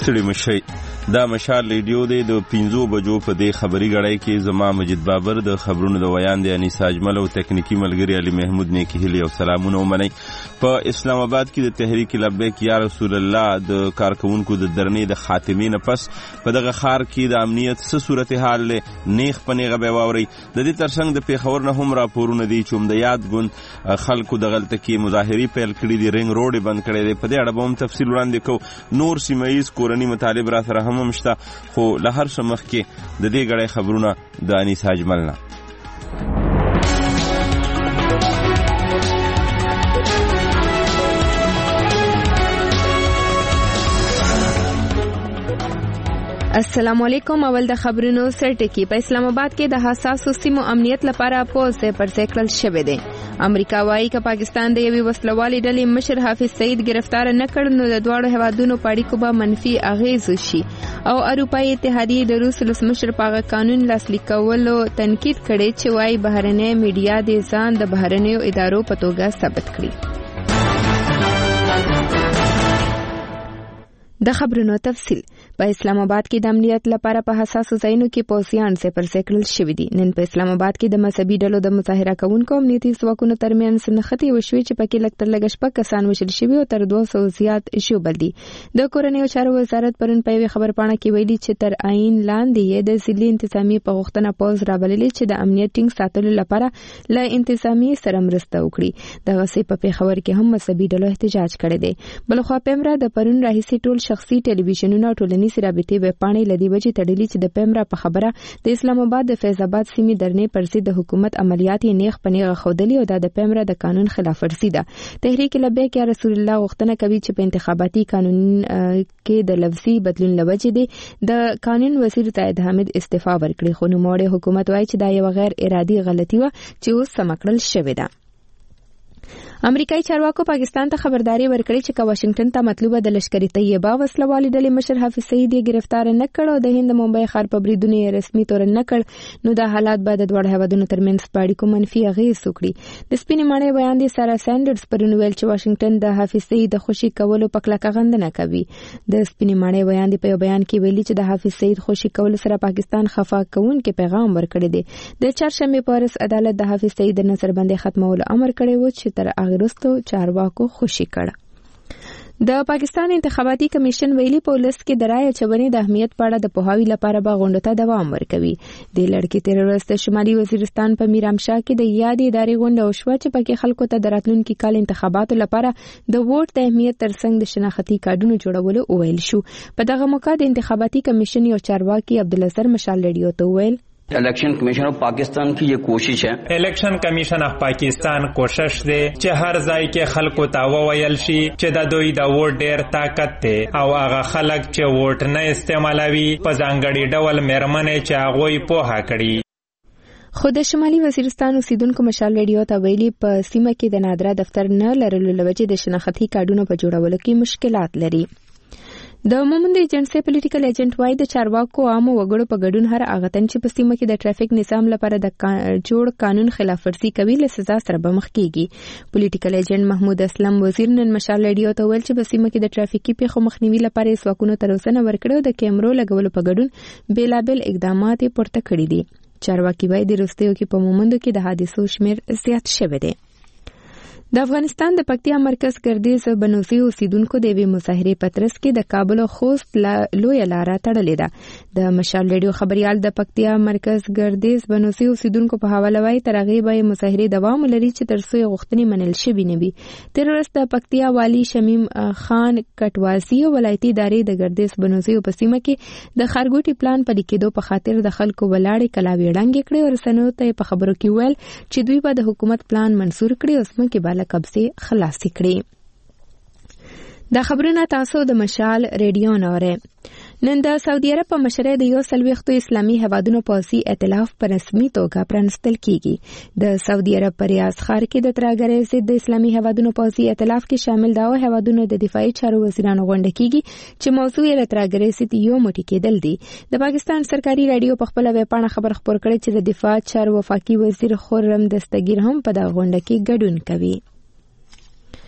ستړي مشئ. دا مشال ریډیو دی د 5 بجو په دې خبري غړای کې زما مجید بابر د خبرونو د ویان دی انیس اجمل او تکنیکی ملګری علي محمود نیکی هلی او سلامونه ومنئ. په اسلام آباد کې د تحریک لبیک یا رسول الله د کارکونکو د درنې د خاتمې نه پس په دغه ښار کې د امنیت څه صورتحال له نیغ په نیغه به واورئ. د دې ترڅنګ د پیښور نه هم راپورونه دي چې د یاد ګوند خلکو د غلطه کې مظاهرې پیل کړي دي، رنګ روډ بند کړی دی. په دې اړه به هم تفصیل وړاندې کوو. نور سیمه کورنی مطالب را سره هم مشته، خو له هر څه مخکې د دې غړې خبرونه د انیس اجمل نه. السلام علیکم. اول د خبرونو سرټکی. په اسلام آباد کې د حساسو سیمو امنیت لپاره پوز پر سیکل شوه دی. امریکا وايي چې پاکستان د یوې وسلوالې ډلې مشر حافظ سعید گرفتار نه کړ نو د دواړو هیوادونو په اړیکو به منفي اغیز وشي. او اروپایي اتحادیه د روس ولسمشر په قانون لاسلیک کولو تنقید کړي چې وايي بهرنۍ میډیا د ځان د بهرنیو ادارو په توګه ثابت کړي. د خبرونو تفصیل. په اسلام آباد کې د امنیت لپاره په حساسو ځایونو کې پوځیان سپر سیکل شوي دي. نن په اسلام آباد کې د مذهبي ډلو د مظاهره کوونکو امنیتي ځواکونو ترمنځ نښتې وشوې چې پکې لږ تر لږه 6 کسان وژل شوي او تر 200 زیات ژوبل دي. د کورنۍ چارو وزارت پرون په یوه خبرپاڼه کې ویلي چې تر عین لاندې د ضلعي انتظامی په غوښتنه پوځ رابللي چې د امنیت ټینګ ساتلو لپاره له انتظامی سره مرسته وکړي. دغه څه په پیښور کې هم مذهبي ډلو احتجاج کړی دی. بلخوا پیمرا د پرون راهیسي ټول شخصي ټلویزیونونو او ټولنیزې رابطې پاڼې لدی وجې تړلې چې د پیمرا په خبره د اسلام آباد د فیض آباد سیمې درنې پر ضد د حکومت عملیات یې نیغ په نیغه ښودلي او د پیمرا د قانون خلاف ورزي ده. تحریک لبیک یا رسول الله غوښتنه کوي چې په انتخاباتي قانون کې د لفظي بدلون لوجې دی د قانون وزیر سید حامد استعفا ورکړي، خو نوموړی حکومت وایي چې دا یو غیر ارادي غلطي و چې اوس سم کړل شوې ده. امریکایي چارواکو پاکستان ته خبرداري ورکړې چې که واشنگټن ته مطلوبه د لشکري طیبه وسلوالې ډلې مشر حافظ سعید یې گرفتار نه کړ او د هند ممبئی ښار په بریدونو یې رسمي تور نه کړ نو دا حالات به د دواړو هیوادونو ترمنځ په اړیکو منفي اغیز وکړي. د سپینې ماڼۍ بیان دی سارا سینډرز پرون ویل چې واشنگټن د حافظ سعید د خوشي کولو په کلکه غندنه کوي. د سپینې ماڼۍ بیان دی په یو بیان کې ویلي چې د حافظ سعید خوشي کولو سره پاکستان خفا کوونکی پیغام ورکړی دی. د چهارشنبه په ورځ عدالت د حافظ سعید د نظربندۍ ختمولو امر کړی و چې تر هغه وروسته چارواکو خوشي کړ. د پاکستان انتخاباتي کمیشن ویلي په ولس کې د رایې اچونې د اهمیت په اړه د پوهاوي لپاره به غونډو ته دوام ورکوي. د لړکې تیر ورځ د شمالي وزیرستان په میرامشاه کې د یادې ادارې غونډه وشوه چې پکې خلکو ته د راتلونکي کال انتخاباتو لپاره د ووټ د اهمیت ترڅنګ د شناختي کارډونو جوړولو وویل شو. په دغه موقع د انتخاباتي کمیشن یو چارواکي عبدالناصر مشال ریډیو ته وویل election commission of Pakistan की ये कोशिश है. इलेक्शन कमीशन ऑफ पाकिस्तान कोशिश दे چې هر ځای کې خلکو ته وویل شي چې د دوی د ووټ ډیر طاقت دی او هغه خلک چې ووټ نه استعمالوي په ځانګړي ډول مېرمنې چې هغوی پوهه کړي. خو د شمالي وزیرستان اوسیدونکو مشال ریډیو ته ویلي په سیمه کې د نادره دفتر نه لرلو لوجې د شناختي کارډونو په جوړولو کې مشکلات لري. د مومند ایجنټ پولیټیکل ایجنټ وای د چارواکو عامو وګړو په ګډون هر هغه تن چې په سیمه کې د ټرافیک نظام لپاره د جوړ قانون خلاف ورزي کوي له سزا سره به مخ کیږي. پولیټیکل ایجنټ محمود اسلم وزیر نن مشال ریډیو ته ویل چې په سیمه کې د ټرافیکي پیښو مخنیوي لپاره یې ځواکونو ته روزنه ورکړې او د کیمرو لګولو په ګډون بیلابل اقدامات پورته کړي دي. چارواکي وای د وروستیو کې په مومندو کې د حادثو شمیر زیات شوی دی. د افغانستان د پکتیا مرکز ګردیز بنوزي اوسیدونکو د یوې مظاهرې په ترڅ کې د کابل او خوست لویه لاره تړلې ده. د مشال ریډیو خبريال د پکتیا مرکز ګردیز بنوزي اوسیدونکو په حواله وایي تر هغې به مظاهرې دوام ولري چې تر څو غوښتنې منل شوي نه وي. تېره ورځ د پکتیا والي شمیم خان کټوازي او ولایتي ادارې د ګردیز بنوزي په سیمه کې د ښارګوټي پلان پلي کېدو په خاطر د خلکو ولاړې کلاوې ړنګې کړې او رسنیو ته په خبرو کې ویل چې دوی به د حکومت پلان منسور کړي او ځمکې به له قبضې خلاصې کړي. دا خبرونه تاسو د مشال ریډیو نه اورئ. نن د سعودي عرب په مشرۍ د 40 اسلامي هیوادونو پوځي ائتلاف په رسمي توګه پرانستل کیږي. د سعودي عرب په ریاض ښار کې د ترهګرۍ ضد د اسلامي هیوادونو پوځي ائتلاف کې شامل دا هیوادونو د دفاعي چارو وزیرانو غونډه کیږي چې موضوع یې د ترهګرۍ ضد یو موټی کېدل دي. د پاکستان سرکاري رادیو په خپل ویبپاڼه خبر خپور کړی چې د دفاع چارو وفاقي وزیر خرم دستگیر هم په دغه غونډه کې ګډون کوي.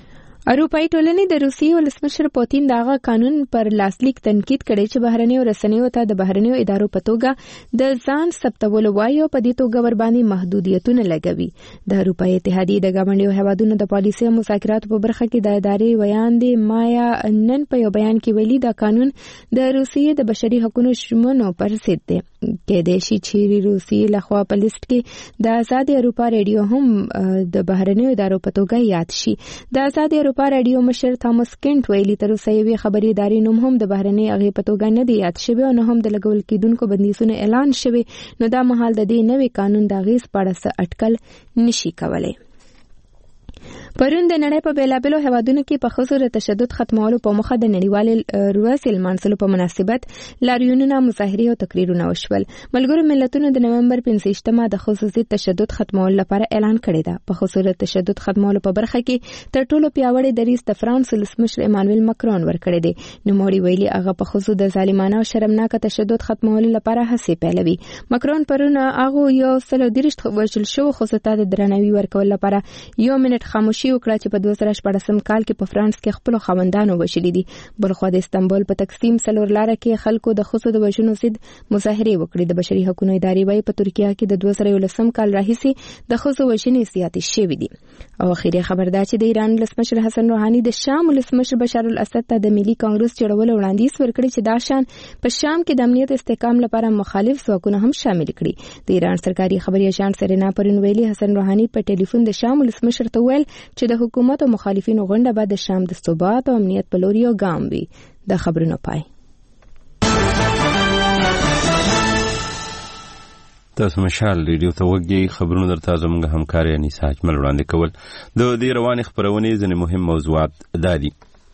اروپایي ټولنې د روسیې ولسمشر پوتین دغه قانون پر لاسلیک تنقید کړي چې بهرنیو رسنیو ته د بهرنیو ادارو په توګه د ځان ثبتولو وایي او په دې توګه ورباندې محدودیتونه لګوي. د اروپایي اتحادیې د ګاونډیو هیوادونو د پالیسي او مذاکراتو په برخه کې د ادارې ویاندې مایا نن په یو بیان کې ویلي دا قانون د روسیې د بشري حقوقو شمنو پر ضد دی. کېدای شي چې روسیې لخوا په لیست کې د آزاد اروپا ریډیو هم د بهرنیو ادارو په توګه یاد شي. د آزاد اروپا ریډیو مشر تامس کینټ ویلي تر اوسه یوې خبري ادارې نوم هم د بهرنۍ اغې په توګه نه دی یاد شوی او نه هم د لګول کېدونکو بندیزونو اعلان شوی، نو دا مهال د دې نوي قانون د اغېز په اړه څه اټکل نشي کولی. پرون د نړۍ په بیلابیلو هیوادونو کې په ښځو د تشدد ختمولو په موخه د نړیوالې ورځې لمانځلو په مناسبت لاریونونه، مظاهرې او تقریرونه وشول. ملګرو ملتونو د نومبر 15 د ښځو ضد تشدد ختمولو لپاره اعلان کړی دی. په ښځو د تشدد ختمولو په برخه کې تر ټولو پیاوړی دریځ د فرانس ولسمشر ایمانویل ماکرون ورکړی دی. نوموړي ویلي هغه په ښځو د ظالمانه او شرمناکه تشدد ختمولو لپاره هڅې پیلوي. ماکرون پرون هغه 130 وژل شوو ښځو ته د درناوي ورکولو لپاره 1 منټ خاموشي وکړه چې په 2014 کال کې په فرانس کې خپل خوندانو وشلې دي. بلخو د استانبول په تقسیم سلور لار کې خلکو د ښځو د وژنو ضد مظاهرې وکړې. د بشري حقوقو ادارې وايي په ترکیه کې د 2019 کال راهیسې د ښځو وژنې زیاتې شوې دي. او اخیری خبر دا چې د ایران ولسمشر حسن روحاني د شام ولسمشر بشار الاسد ته د ملي کانګرس جوړولو وړاندیز ورکړی چې دا شان په شام کې د امنیت استحکام لپاره مخالف ځواکونه هم شامل کړي. د ایران سرکاري خبري اژانس سرینا پرون ویلي حسن روحاني په ټلیفون د شام ولسمشر ته ویل چې د حکومت او مخالفینو غونډه به د شام د ثبات او امنیت په لور یو ګام وي. د خبرونو پای. تاسو مشال ریډیو ته وګورئ. خبرونه درته زموږ همکار انیسا اجمل وړاندې کول. د دې روانې خبرونې ځینې مهم موضوعات دادي.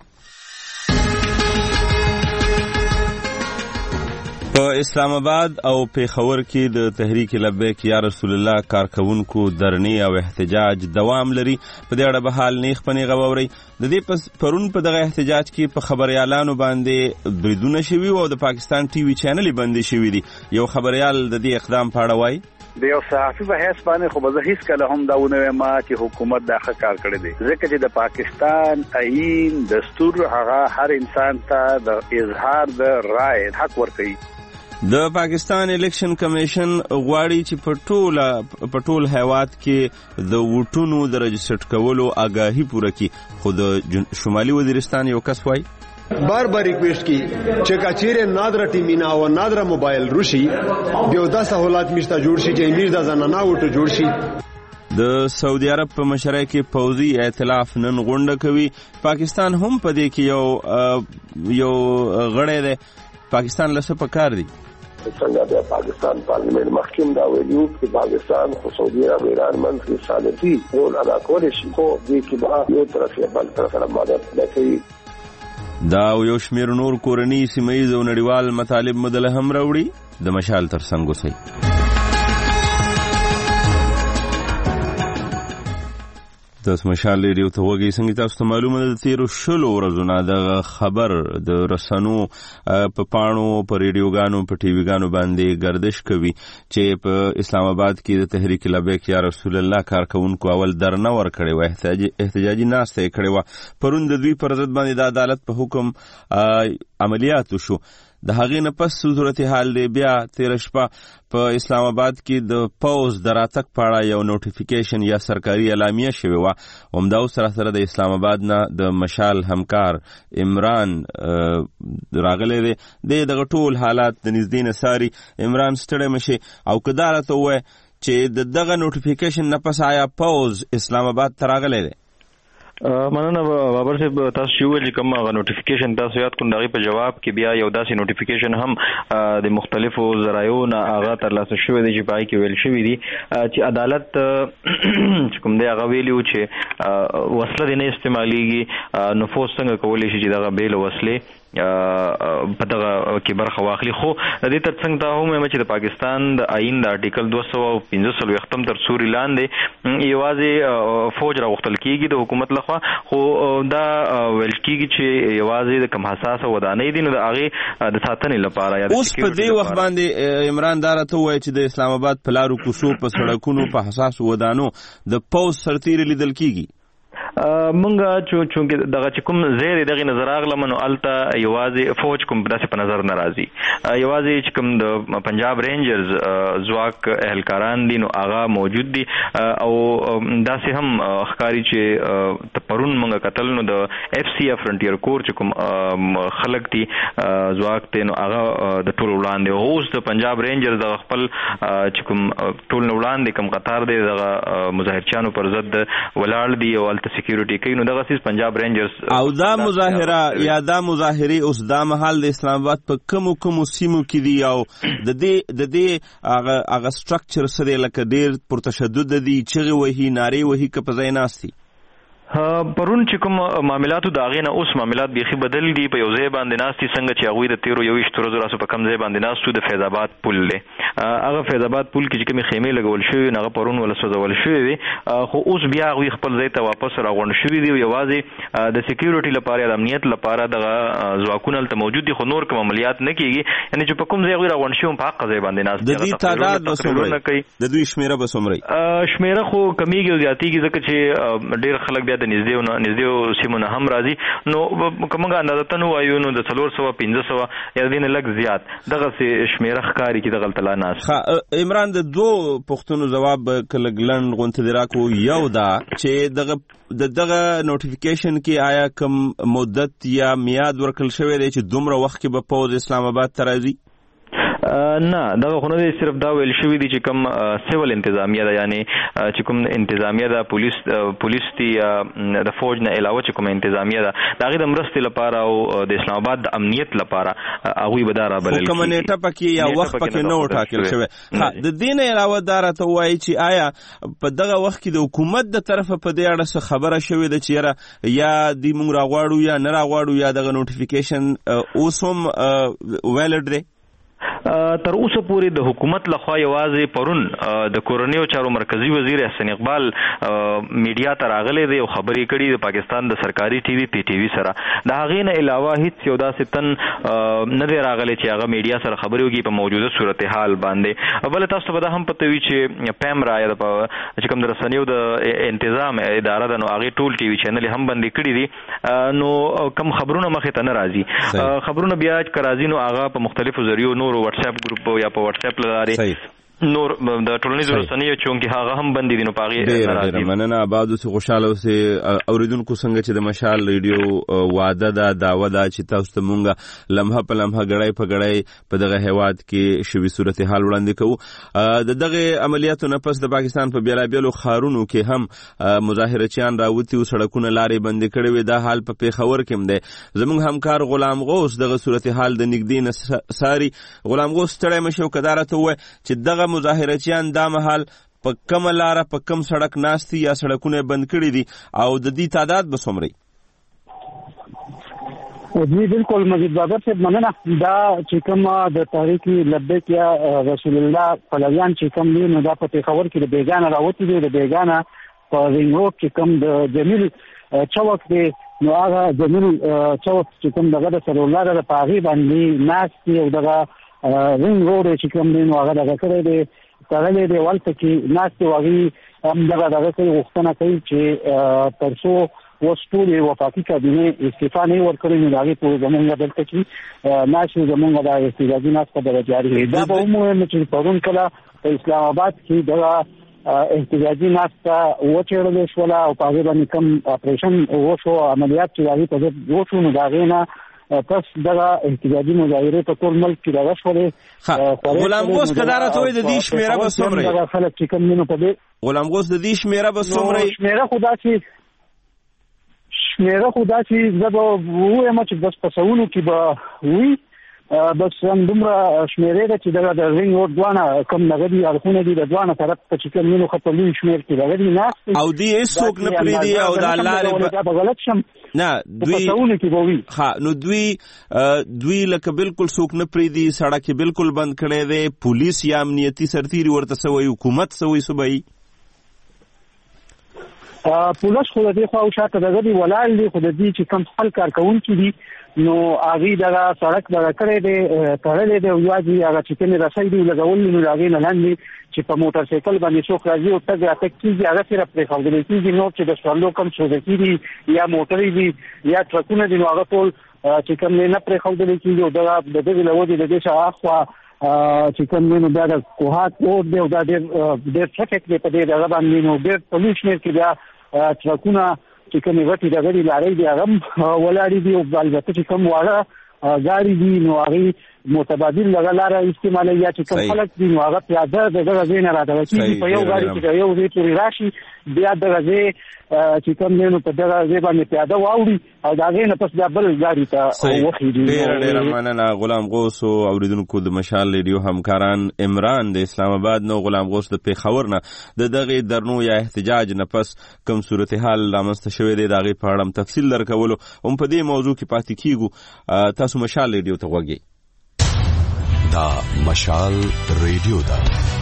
په اسلام آباد او پیښور کې د تحریک لبیک یا رسول الله کارکونکو درنې او احتجاج دوام لري. په دې اړه به حال نیغ په نیغه واورئ. د دې پرون په دغه احتجاج کې په خبريالانو باندې بریدونه شوي او د پاکستان ټي وي چینل بندي شوي دي. یو خبريال د دې اقدام په اړه وایي د یو صحافي په حیث باندې خو به هیڅ کله هم دا ونه ما چې حکومت دا ښه کار کړی دی، ځکه چې د پاکستان آئین دستور هغه هر انسان ته د اظهار د رائے حق ورکوي. د پاکستان الیکشن کمیشن غواړي چې په ټول هیواد کې د ووټونو د رجسټر کولو آگاهي پوره کړي. خو د شمالي وزیرستان یو کس وایي بار بار ریکویسٹ کی چې کچیره نادره ټیمینا او نادره موبایل روشي بیا د سہولات مشته جوړ شي چې امیر د زنانه وټو جوړ شي. د سعودي عرب په مشرۍ کې پوځي ائتلاف نن غونډه کوي. پاکستان هم په دې کې یو غړی دی. پاکستان لسه پکار دی. څنګه د پاکستان پارلیمنت محکم دا ویلو چې پاکستان خو سعودي عرب ایران منځ کې صالحي رول ادا کولی شي، خو دې کې به یو طرف یې بل طرف سره مدد نه کوي. دا یو شمیر نور کورنی سیمایي او نړیوال مطالب مدله هم راوړي. د مشال تر څنګ اوسئ. تاسو مشال ریډیو ته وګورئ. څنګه تاسو ته معلومه ده تیر 20 ورځو نه د خبر د رسنو په پاڼو په ریډیوګانو په ټي ویګانو باندې گردش کوي چې په اسلام آباد کې د تحریک لبیک یا رسول الله کارکونکو اول درنه ور کړی و، احتجاجي ناسته یې کړی و. پرون د دوی پر ضد باندې د عدالت په حکم عملیات شو. د هغې نه پس صورتحال دی بیا تیره شپه په اسلام آباد کې د پوز د راتګ په اړه یو نوټیفیکیشن یا سرکاري اعلامیه شوې وه. همدا اوس سره د اسلام آباد نه د مشال همکار عمران راغلی دی. دغه ټول حالات د نږدې نه څاري. عمران ستړی مشي او که دا راته ووایه چې د دغه نوټیفیکیشن نه پس آیا پوز اسلام آباد ته راغلی دی؟ مننه بابر صاحب، تاسو چې ویلي کوم هغه نوټیفیکیشن تاسو یاد کړئ، دغه په جواب کې بیا یو داسې نوټیفیکیشن هم د مختلفو ذرایعو نه هغه ترلاسه شوی دی چې پای کې ویل شوی دی چې عدالت چې کوم دی هغه ویلي و چې وسله دې نه استعمالیږي، نفوذ څنګه کولی شي چې دغه بیل وسلې په دغه کې برخه واخلي. خو د دې ترڅنګ دا هم چې د پاکستان د آئین د آرټیکل 245 تر سوري لاندې یوازې فوج راغوښتل کېږي د حکومت لخوا، خو دا ویل کېږي چې یوازې د کم حساسه ودانۍ دي نو د هغې د ساتنې لپاره. اوس په دې وخت باندې عمران دا راته ووایي چې د اسلام آباد په لارو کوڅو په سړکونو په حساسو ودانو د پوځ سرتیري لیدل کېږي. مونږ چونکه دغه کوم زیر دغه نظر اغلم نو الته یوازې فوج کوم داسې په نظر ناراضي یوازې چې کوم د پنجاب رینجرز ځواک اهلکاران دي نو هغه موجود دي او داسې هم ښکاری چې پرون مونږ کتل نو د اف سی فرنټیر کور چې کوم خلک دي ځواک ته نو هغه د ټول وړاندې اوس د پنجاب رینجرز د خپل چې کوم ټول وړاندې کوم قطار دی د مظاهرچیانو پر ضد ولاړ دي او الته سکیورټي کوي نو دغه سیس پنجاب رینجرز او دا مظاهره یا دا مظاهره اوس دا محل د اسلام آباد په کوم سیمو کې دي او د دې هغه سټرکچر سره لکه ډیر پرتشدد دي چې وਹੀ ناری وਹੀ کپ ځای ناشتي پرون چې کوم معاملاتو د هغې نه اوس معاملات بیخي بدل دي په یو ځای باندې ناستي څنګه چې هغوی د 13 ورځو په کم ځای باندې ناستو د فیض آباد پل دی هغه فیض آباد پل کې چې کومې خیمې لګول شوي هغه پرون ولسوځول شوي وي خو اوس بیا هغوی خپل ځای ته واپس راغونډ شوي دي یوازې د سکیورټي لپاره د امنیت لپاره دغه ځواکونه هلته موجود دي خو نور کوم عملیات نه کېږي یعنې چې په کوم ځای هغوی راغونډ شوي په حق ځای باندې ناست د دوی تعداد به څومره د دوی شمېره به څومره شمېره خو کمیږي او زیاتېږي ځکه چې ډېر خلک بیا د نږدې سیمونه هم راځي نو کومه اندازه وایو نو د 400-500 یا دین لږ زیات دغه شمیره ښکاری چې دغه تلا ناس عمران د دوه پښتنو جواب کله ګلند غونته دراکو یو دا چې دغه نوټیفیکیشن کې آیا کوم مدت یا میاد ورکل شوی دی چې دومره وخت کې به پوز اسلام آباد ته راځي نه دغه خو نه صرف دا ویل شوي دي چې کوم سیول انتظامیه ده یعنی چې کوم انتظامیه ده پولیس دي د فوج نه علاوه چې کوم انتظامیه ده د هغې د مرستې لپاره او د اسلام آباد د امنیت لپاره هغوی به دا رابلل کومه نیټه پکې یا وخت پکې نه و ټاکل شوی د دې نه علاوه دا راته ووایي چې آیا په دغه وخت کې د حکومت د طرفه په دې اړه څه خبره شوې ده چې یاره یا دوی موږ راغواړو یا نه راغواړو یا دغه نوټیفیکیشن اوس هم ویلډ دی تر اوسه پورې د حکومت لخوا یوازې پرون د کورنیو چارو مرکزی وزیر احسان اقبال میډیا ته راغلی دی او خبرې کړي د پاکستان د سرکاري ټي وي پی ټي وي سره د هغې نه علاوه هیڅ یو داسې تن نه دی راغلی چې هغه میډیا سره خبرې وکړي په موجوده صورتحال باندې بله تاسو ته به دا هم پته وي چې پیمرا یا چې کوم د رسنیو د انتظام اداره ده نو هغې ټول ټي وي چینل هم بندې کړي دي نو کم خبرونه مخې ته نه راځي خبرونه بیا که راځي نو هغه په مختلفو ذریعو نور واتس اپ ګروپ یا په واتس اپ لارې نور د ټولنیزو رسنیو چونکې هغه هم بندې دي نو په هغې ډېره مننه آباد اوسې خوشحاله اوسې اورېدونکو څنګه چې د مشال ریډیو واده ده دعوه ده چې تاسو ته مونږ لمحه په لمحه ګړی په ګړی په دغه هیواد کې شوي صورتحال وړاندې کوو د دغې عملیاتو نه پس د پاکستان په بېلابېلو ښارونو کې هم مظاهرچیان راوتي و سړکونه لارې بندې کړې وې دا حال په پېښور کې هم دی زموږ همکار غلام غوث دغه صورتحال د نږدې نه څاري غلام غوث ستړی مه شي او که دا راته ووایه چې دغه مظاهرچیان دا مهال په کومه لاره په کوم سړک ناست یا سړکونه بند کړي دي او د دې تعداد به څومره جی بالکل مجید بابر صاحب مننه دا چې کوم د تحریک لبیک یا رسول الله پلویان چې کوم دي نو دا په پېښور کې د بیګانه راوتي دي د بیګانه په رینګ روډ چې کوم د جمیل چوک دی نو هغه جمیل چوک چې کوم دغه د سرور لاره د په هغې باندې ناست دي او دغه رینګ روډ چې کوم دی نو هغه دغه کړی دی تړلی دی ولته کې ناست دي او هغې هم دغه کوي غوښتنه کوي چې تر څو اوس ټولې وفاقي کابینې استعفا نه ورکړې نو د هغې پورې زمونږ دلته کې ناست زمونږ دا احتجاجي ناسته به جاري وي دا به ومویم چې پرون کله په اسلام آباد کې دغه احتجاجي ناسته وچېړلې شوله او په هغې باندې کوم اپریشن وشو عملیات چې د هغې په ضد وشو نو د هغې نه پس دغه احتجاجي مظاهرې په ټول ملک کې دغه شولې غلام غوث که دا راته وایي د دې شمېره به څومره دغه خلک چې کوم دي نو په دې غلام غوث د دې شمېره به څومره شمېره خو داسې زه به ووایم چې بس په سوونو کې به وي بس همدومره شمېرې ده چې دغه د رینګ روډ دواړه کوم دغه دي اړخونه دي د دواړه طرف ته چې کوم وینو ښه په لوی شمېر کې دغه دي ناست او دوی هېڅوک نه پرېږدي او دا لارې به غلط شم نه نو دوی لکه بالکل څوک نه پرېږدي سړک یې بالکل بند کړی دی پولیس یا امنیتي سرتیري ورته څه وایي حکومت څه وایي صوبایي پولیس خو دې خو شاته دغه ولاړ دي، خو دې چې کم خپل کارکونکي دي نو هغه دغه سړک دغه کړی دی تړلې دی او یوازې هغه چې کومې رسۍ دي لګول نو هغې نه لاندې چې په موټر سایکل باندې څوک راځي او تګ راتګ کېږي هغه صرف پرېښودلی کېږي، نور چې د سوارلو کم سوزکي دي یا موټرې دي یا ټرکونه دي نو هغه ټول چې کوم نه پرېښودلی کېږي او د دغې له وجې د دې شاوخوا چې کوم نو بیا د کوهات روډ دی او دا ډېر ټرافیک دی په دې دغه باندې نو ډېر په لوی شمېر کې بیا ټرکونه چې کومې غټې دغه لارۍ دي هغه ولاړې دي او البته چې کوم واړه ګاډي دي نو هغې متبادل دغه لاره استعمالوي یا چې کوم خلک دي نو هغه پیاده د دغه ځای نه رادغه کېږي په یو ګاډي چې د یو ځای پورې راشي بیا دغه ځای چې کوم دی نو په دغه ځای باندې پیاده واوړي او د هغې نه پس بیا بل ګاډي ته وخېږي. ډېره مننه غلام غوث او اورېدونکو د مشال ریډیو همکاران عمران د اسلام آباد نو غلام غوث د پېښور نه د دغې درنو یا احتجاج نه پس کوم صورتحال رامنځته شوی دی د هغې په اړه هم تفصیل درکولو هم په دې موضوع کې پاتې کېږو. تاسو مشال ریډیو ته غوږئ. دا مشال ریډیو ده.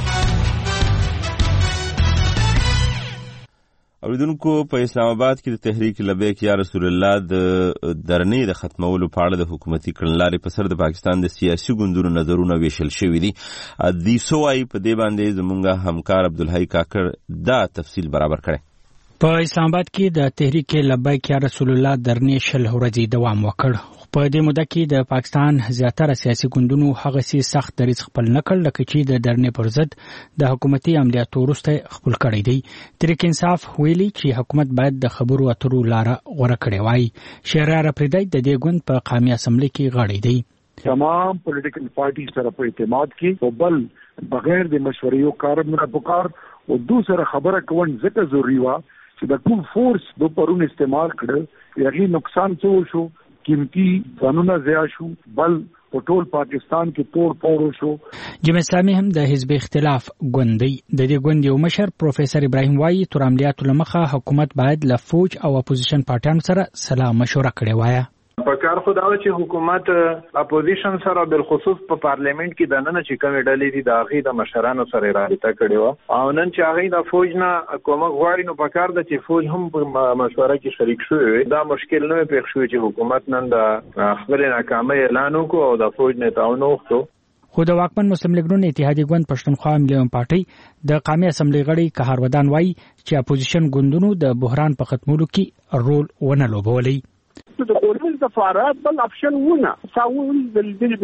اوریدونکو په اسلام آباد کې د تحریک لبیک یا رسول الله د درنې د ختمولو په اړه د حکومتي کړنلارې په سر د پاکستان د سیاسي ګوندونو نظرونه ویشل شوي دي. دوی څه وایي په دې باندې زموږ همکار عبدالحی کاکړ دا تفصیل برابر کړی. په اسلام آباد کې د تحریک لبیک یا رسول الله درنې 20 ورځې دوام وکړ. په دې موده کې د پاکستان زیاتره سیاسي ګوندونو هغه سي سخت دریځ خپل نکړ لکه چې د درنې پر ضد د حکومتي عملیاتو وروسته خپل کړی دی. تحریک انصاف ویلي چې حکومت باید د خبرو اترو لاره غوره کړې وای. شهریار اپریدی د دې ګوند په قومي اسمبلی کې غړی دی. تمام پولیټیکل پارټي سره په اعتماد کې او بل بغیر د مشورې او کارونه پکار او دوسره خبره کول ځکه ضروري و چې د کوم فورس د پرون استعمال کړ یغي نقصان څه شو، قیمتي قانونا ضایع شو، بل په ټول پاکستان کې پور شو. جمعیت اسلامي هم د حزب اختلاف ګوندي د دې ګوند یو مشر پروفیسور ابراهیم وایي تر عملیاتو لمخه حکومت باید له فوج او اپوزیشن پارټیانو سره سلا مشوره کړې وای. په کار خو دا چې حکومت اپوزیشن سره بل خصوص په پارلیمنت کې د نن چې کومې ډلې دي د هغې د مشرانو سره رابطه کړې وه او نن چې هغې د فوج نه کومک غواړي نو په کار ده چې فوج هم په مشوره کې شریک شوی وي. دا مشکل نه پېښ شوی چې حکومت نن د خپلې ناکامۍ اعلان وکړو او د فوج نه تعاون وغوښتو. خو د واکمن مسلم لیګ نون اتحادیه ګوند پښتونخوا ملي پارټي د قومي اسمبلی غړي قهر ودان وایي چې اپوزیشن ګوندونو د بحران په ختمولو کې رول ونه لوبولی. د ګورمنټ د فارات بل اپشن ونه ساول د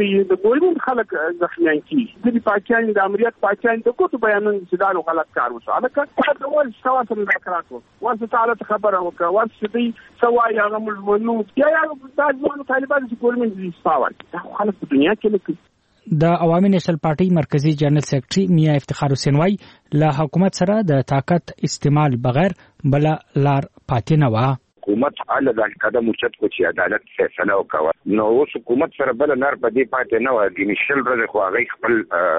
ګورمنټ خلک ځخمیان کی د پاکستان د امریت پاکستان د کوټ بیانونه چې دا غلط کار وشو الکه دا ول سواسه د کراتو واسه تعالی خبره وکړه واسه دې سوای هغه ملمنو یا د طالبان چې ګورمنټ دې سپاور دا خلک په دنیا کې لکه د عوامي نېشنل پارټي مرکزی جنرال سیکریټري میا افتخار حسین وای له حکومت سره د طاقت استعمال بغیر بل لار پاتې نه و. حکومت علي د قدم اوچت کو چې عدالت فیصله وکړه نو اوس حکومت سره بل نار په دې پاتې نه و. د نشل ورځ خو هغه خپل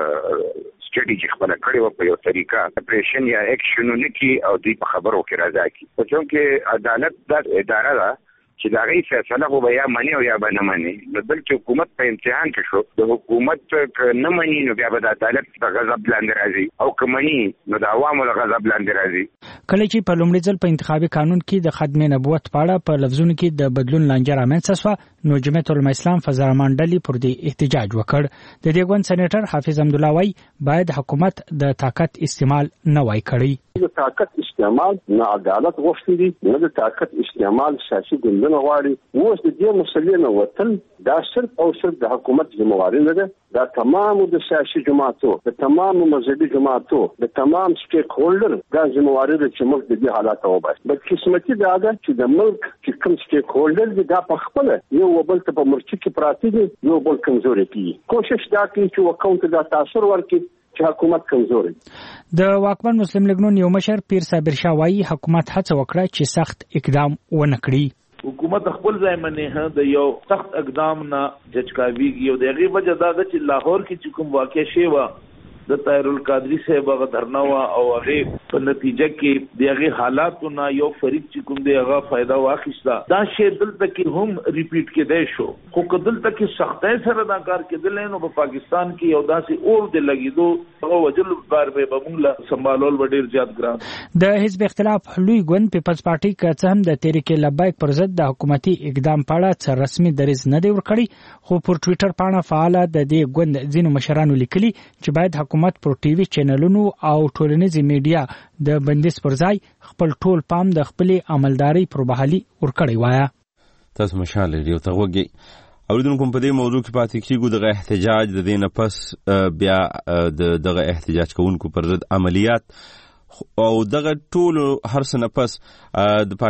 سټریټیجی خپل کړی و په یو طریقه اپریشن یا اکشن نه کی او دې په خبرو کې راځي کی په چون کې عدالت د اداره ده چې دا غي فیصله خو به یا مانی او یا به نه مانی نو بلکې حکومت په امتحان کې شو. د حکومت نه مانی نو بیا به د عدالت په غضب لاندې راځي او کمنی نو د عوامو له غضب لاندې راځي. کله چې په لومړي ځل په انتخابي قانون کې د ختم نبوت په اړه په لفظونو کې د بدلون لانجه رامنځته شوه نو جمعیت العلماء اسلام فضرمان ډلې پر دې احتجاج وکړ. د دې ګوند سېنیټر حافظ حمدالله وای باید حکومت د طاقت استعمال نه وای کړی. د طاقت استعمال نه عدالت غوښتي دي نه د طاقت استعمال سیاسي ګوندونه غواړي. اوس د دې مسلې نه وتل دا صرف او صرف د حکومت ذمہواری نه ده. دا تمام د سیاسي جماعتو د تمام مذهبي جماعتو د تمام سټیک هولډر دا ذمہواری ده چې موږ د دې حالات وباسو. بدقسمتي دا ده چې د ملک چې کوم سټیک هولډر دي دا په خپل یو بل ته په مرچ کې پراته دي یو بل کمزوري کوي. کوشش دا کوي چې وکاونټ دا تاثیر ورکړي چې حکومت کمزوري. د واکمن مسلم لیګ نون یو مشر پیر صابر شاه وایي حکومت هڅه وکړه چې سخت اقدام ونه کړي. حکومت خپل ځای منه د یو سخت اقدام نه جچکاویږي او دغه وجه دا ده چې لاهور کې کوم واقع شی و د طاهر القادری صاحب هغه درنه وا او هغه په نتیجه کې د هغه حالاتونه یو فریق چې کوم دی هغه فائدہ واخیستا دا شی دلته کې هم ریپیټ کېدای شو خو دلته کې سختۍ سره دا کار کېدل نو په پاکستان کې یو داسې اور دی لګیدو او وجل بار به بمونله سمبالول وړیر زیات ګران د حزب اختلاف لوی ګوند پیپلز پارټي که هم د تحریک لبیک پر ضد د حکومتي اقدام په اړه څه رسمي دریځ نه دی ورکړی خو پر ټوئیټر باندې فعال د دې ګوند ځینو مشرانو لیکلي چې باید حکومت پر ټي وي چینلونو او ټولنیزي میډیا د بندیز پر ځای خپل ټول پام د خپل عملداري پر بحالي ورکړی وایي تاسو مشال ریو ته وګي اوریدونکو په دې موضوع کې پاتې کیږو دغه احتجاج د دې نه پس بیا دغه احتجاج کوونکو پر ضد عملیات او دغه ټول هر څه نه پس د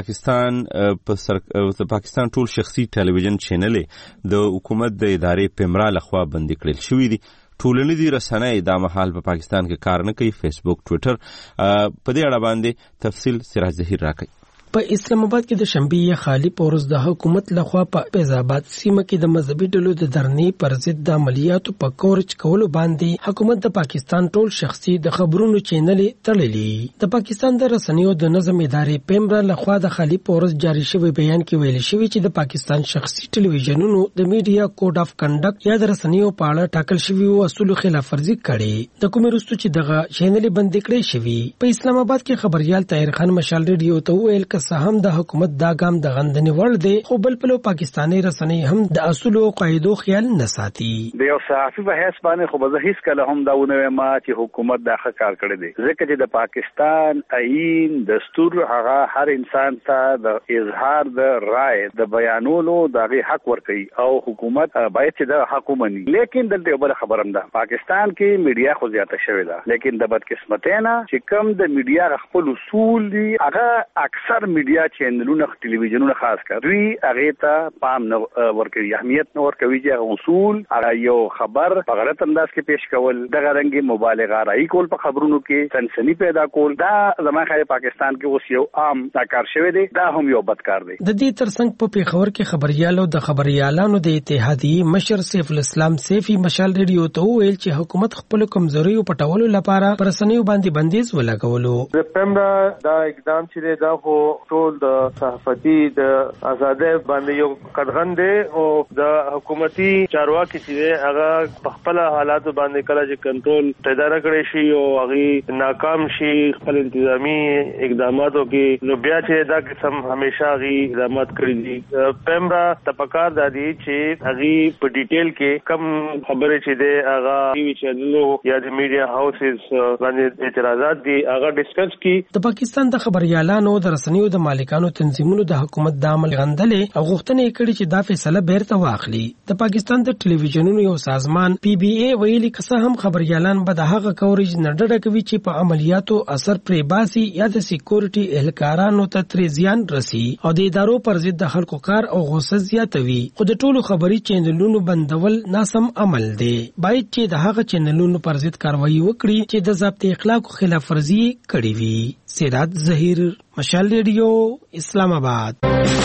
پاکستان ټول شخصي ټلویزیون چینل د حکومت د ادارې پیمرا لخوا بندي کړل شوې دي ټولنیزې رسنۍ دا مهال په پاکستان کې کار نه کوي فیسبوک ټوئیټر په دې اړه باندې تفصیل سراج ظهیر راکړي په اسلام آباد کې د شنبې خالی پورز د حکومت لخوا په فیض آباد سیمه کې د مذهبي ډلو د درنې پر ضد د عملیاتو په کورچ کولو باندې حکومت د پاکستان ټول شخصي د خبرونو چینل تړلې د پاکستان د رسنیو د نظم ادارې پیمرا لخوا د خالی پورز جاری شوی بیان کې ویل شوی چې د پاکستان شخصي ټلویزیونونو د میډیا کوډ اف کنډکټ یا د رسنیو په اړه ټاکل شوی اصولو خلاف ورزي کړي د کومې وروسته چې دغه چینل بند کړي شوی په اسلام آباد کې خبريال طاهر خان مشال ریډیو ته ویل هم د حکومت دا ګام د غندنې وړ دی خو بل پلو پاکستاني رسنۍ هم د اصولو او قاعدو خیال نه ساتي د یو صحافي په حیث باندې خو به هیڅ کله هم دا ونه ما چې حکومت دا ښه کار کړی دی ځکه چې د پاکستان آئین دستور هغه هر انسان ته د اظهار د رائے د بیانولو دغه حق ورکوي او حکومت باید چې د حق ومني لیکن دلته یو بل خبره هم ده پاکستان کې میډیا خو زیاته شوې ده لیکن د بدقسمتۍ نه چې کم د میډیا خپل اصول دي هغه اکثر میډیا چینلونه ټلویزیونونه خاص کر دوی هغه ته پام نه ورکوي اهمیت نه ورکوي چې اصول هغه یو خبر په غلط انداز کې پیش کول دغه رنګي مبالغه راي کول په خبرونو کې سنسنی پیدا کول دا زموږ خلک پاکستان کې اوس یو عام کار شوی دی دا هم یو بد کار دی د دې ترڅنګ په پیښور کې خبريالو د خبريالانو د اتحادیې مشر سیف الاسلام سیفی مشال ریډیو ته ویل چې حکومت خپل کمزوري پټولو لپاره پرسنیو باندې بندیز ولګولو د پیمرا دا اقدام چې دا خو ټول د صحافتي د آزادۍ باندې یو قدغن دی او د حکومتي چارواکي چې هغه په خپل حالات باندې کله چې کنټرول پیدا کړی شي او هغه ناکام شي خپل انتظامی اقداماتو کې نو بیا چې دا قسم همیشه هغه اقدامات کړی دي پیمرا تپکار دادی چې هغه په ډیټیل کې کم خبره چې دی هغه ټي وي چینلونو یا د میډیا هاوسز باندې اعتراضات دي هغه ډیسکس کی د پاکستان د خبريالانو د رسنیو د مالکانو تنظیمونو د حکومت د عمل غندلې او غوښتنې کړې چې دا فیصله بیرته واخلي د پاکستان د ټلویزیونونو یو سازمان پی بی ای ویلي که هم خبريالان به د هغه کوریج نه ډډه کوي چې په عملیاتو اثر پرې باسي یا د سکیورټي اهلکارانو ته ترې زیان رسي او د ادارو پر ضد د خلکو کار او غوسه زیاتوي خو د ټولو خبري چینلونو بندول ناسم عمل دی باید چې د هغه چینلونو پر ضد کاروایی وکړي چې د ضابط اخلاق خلاف ورزي کړې وي سراج ظهیر مشال ریډیو اسلام آباد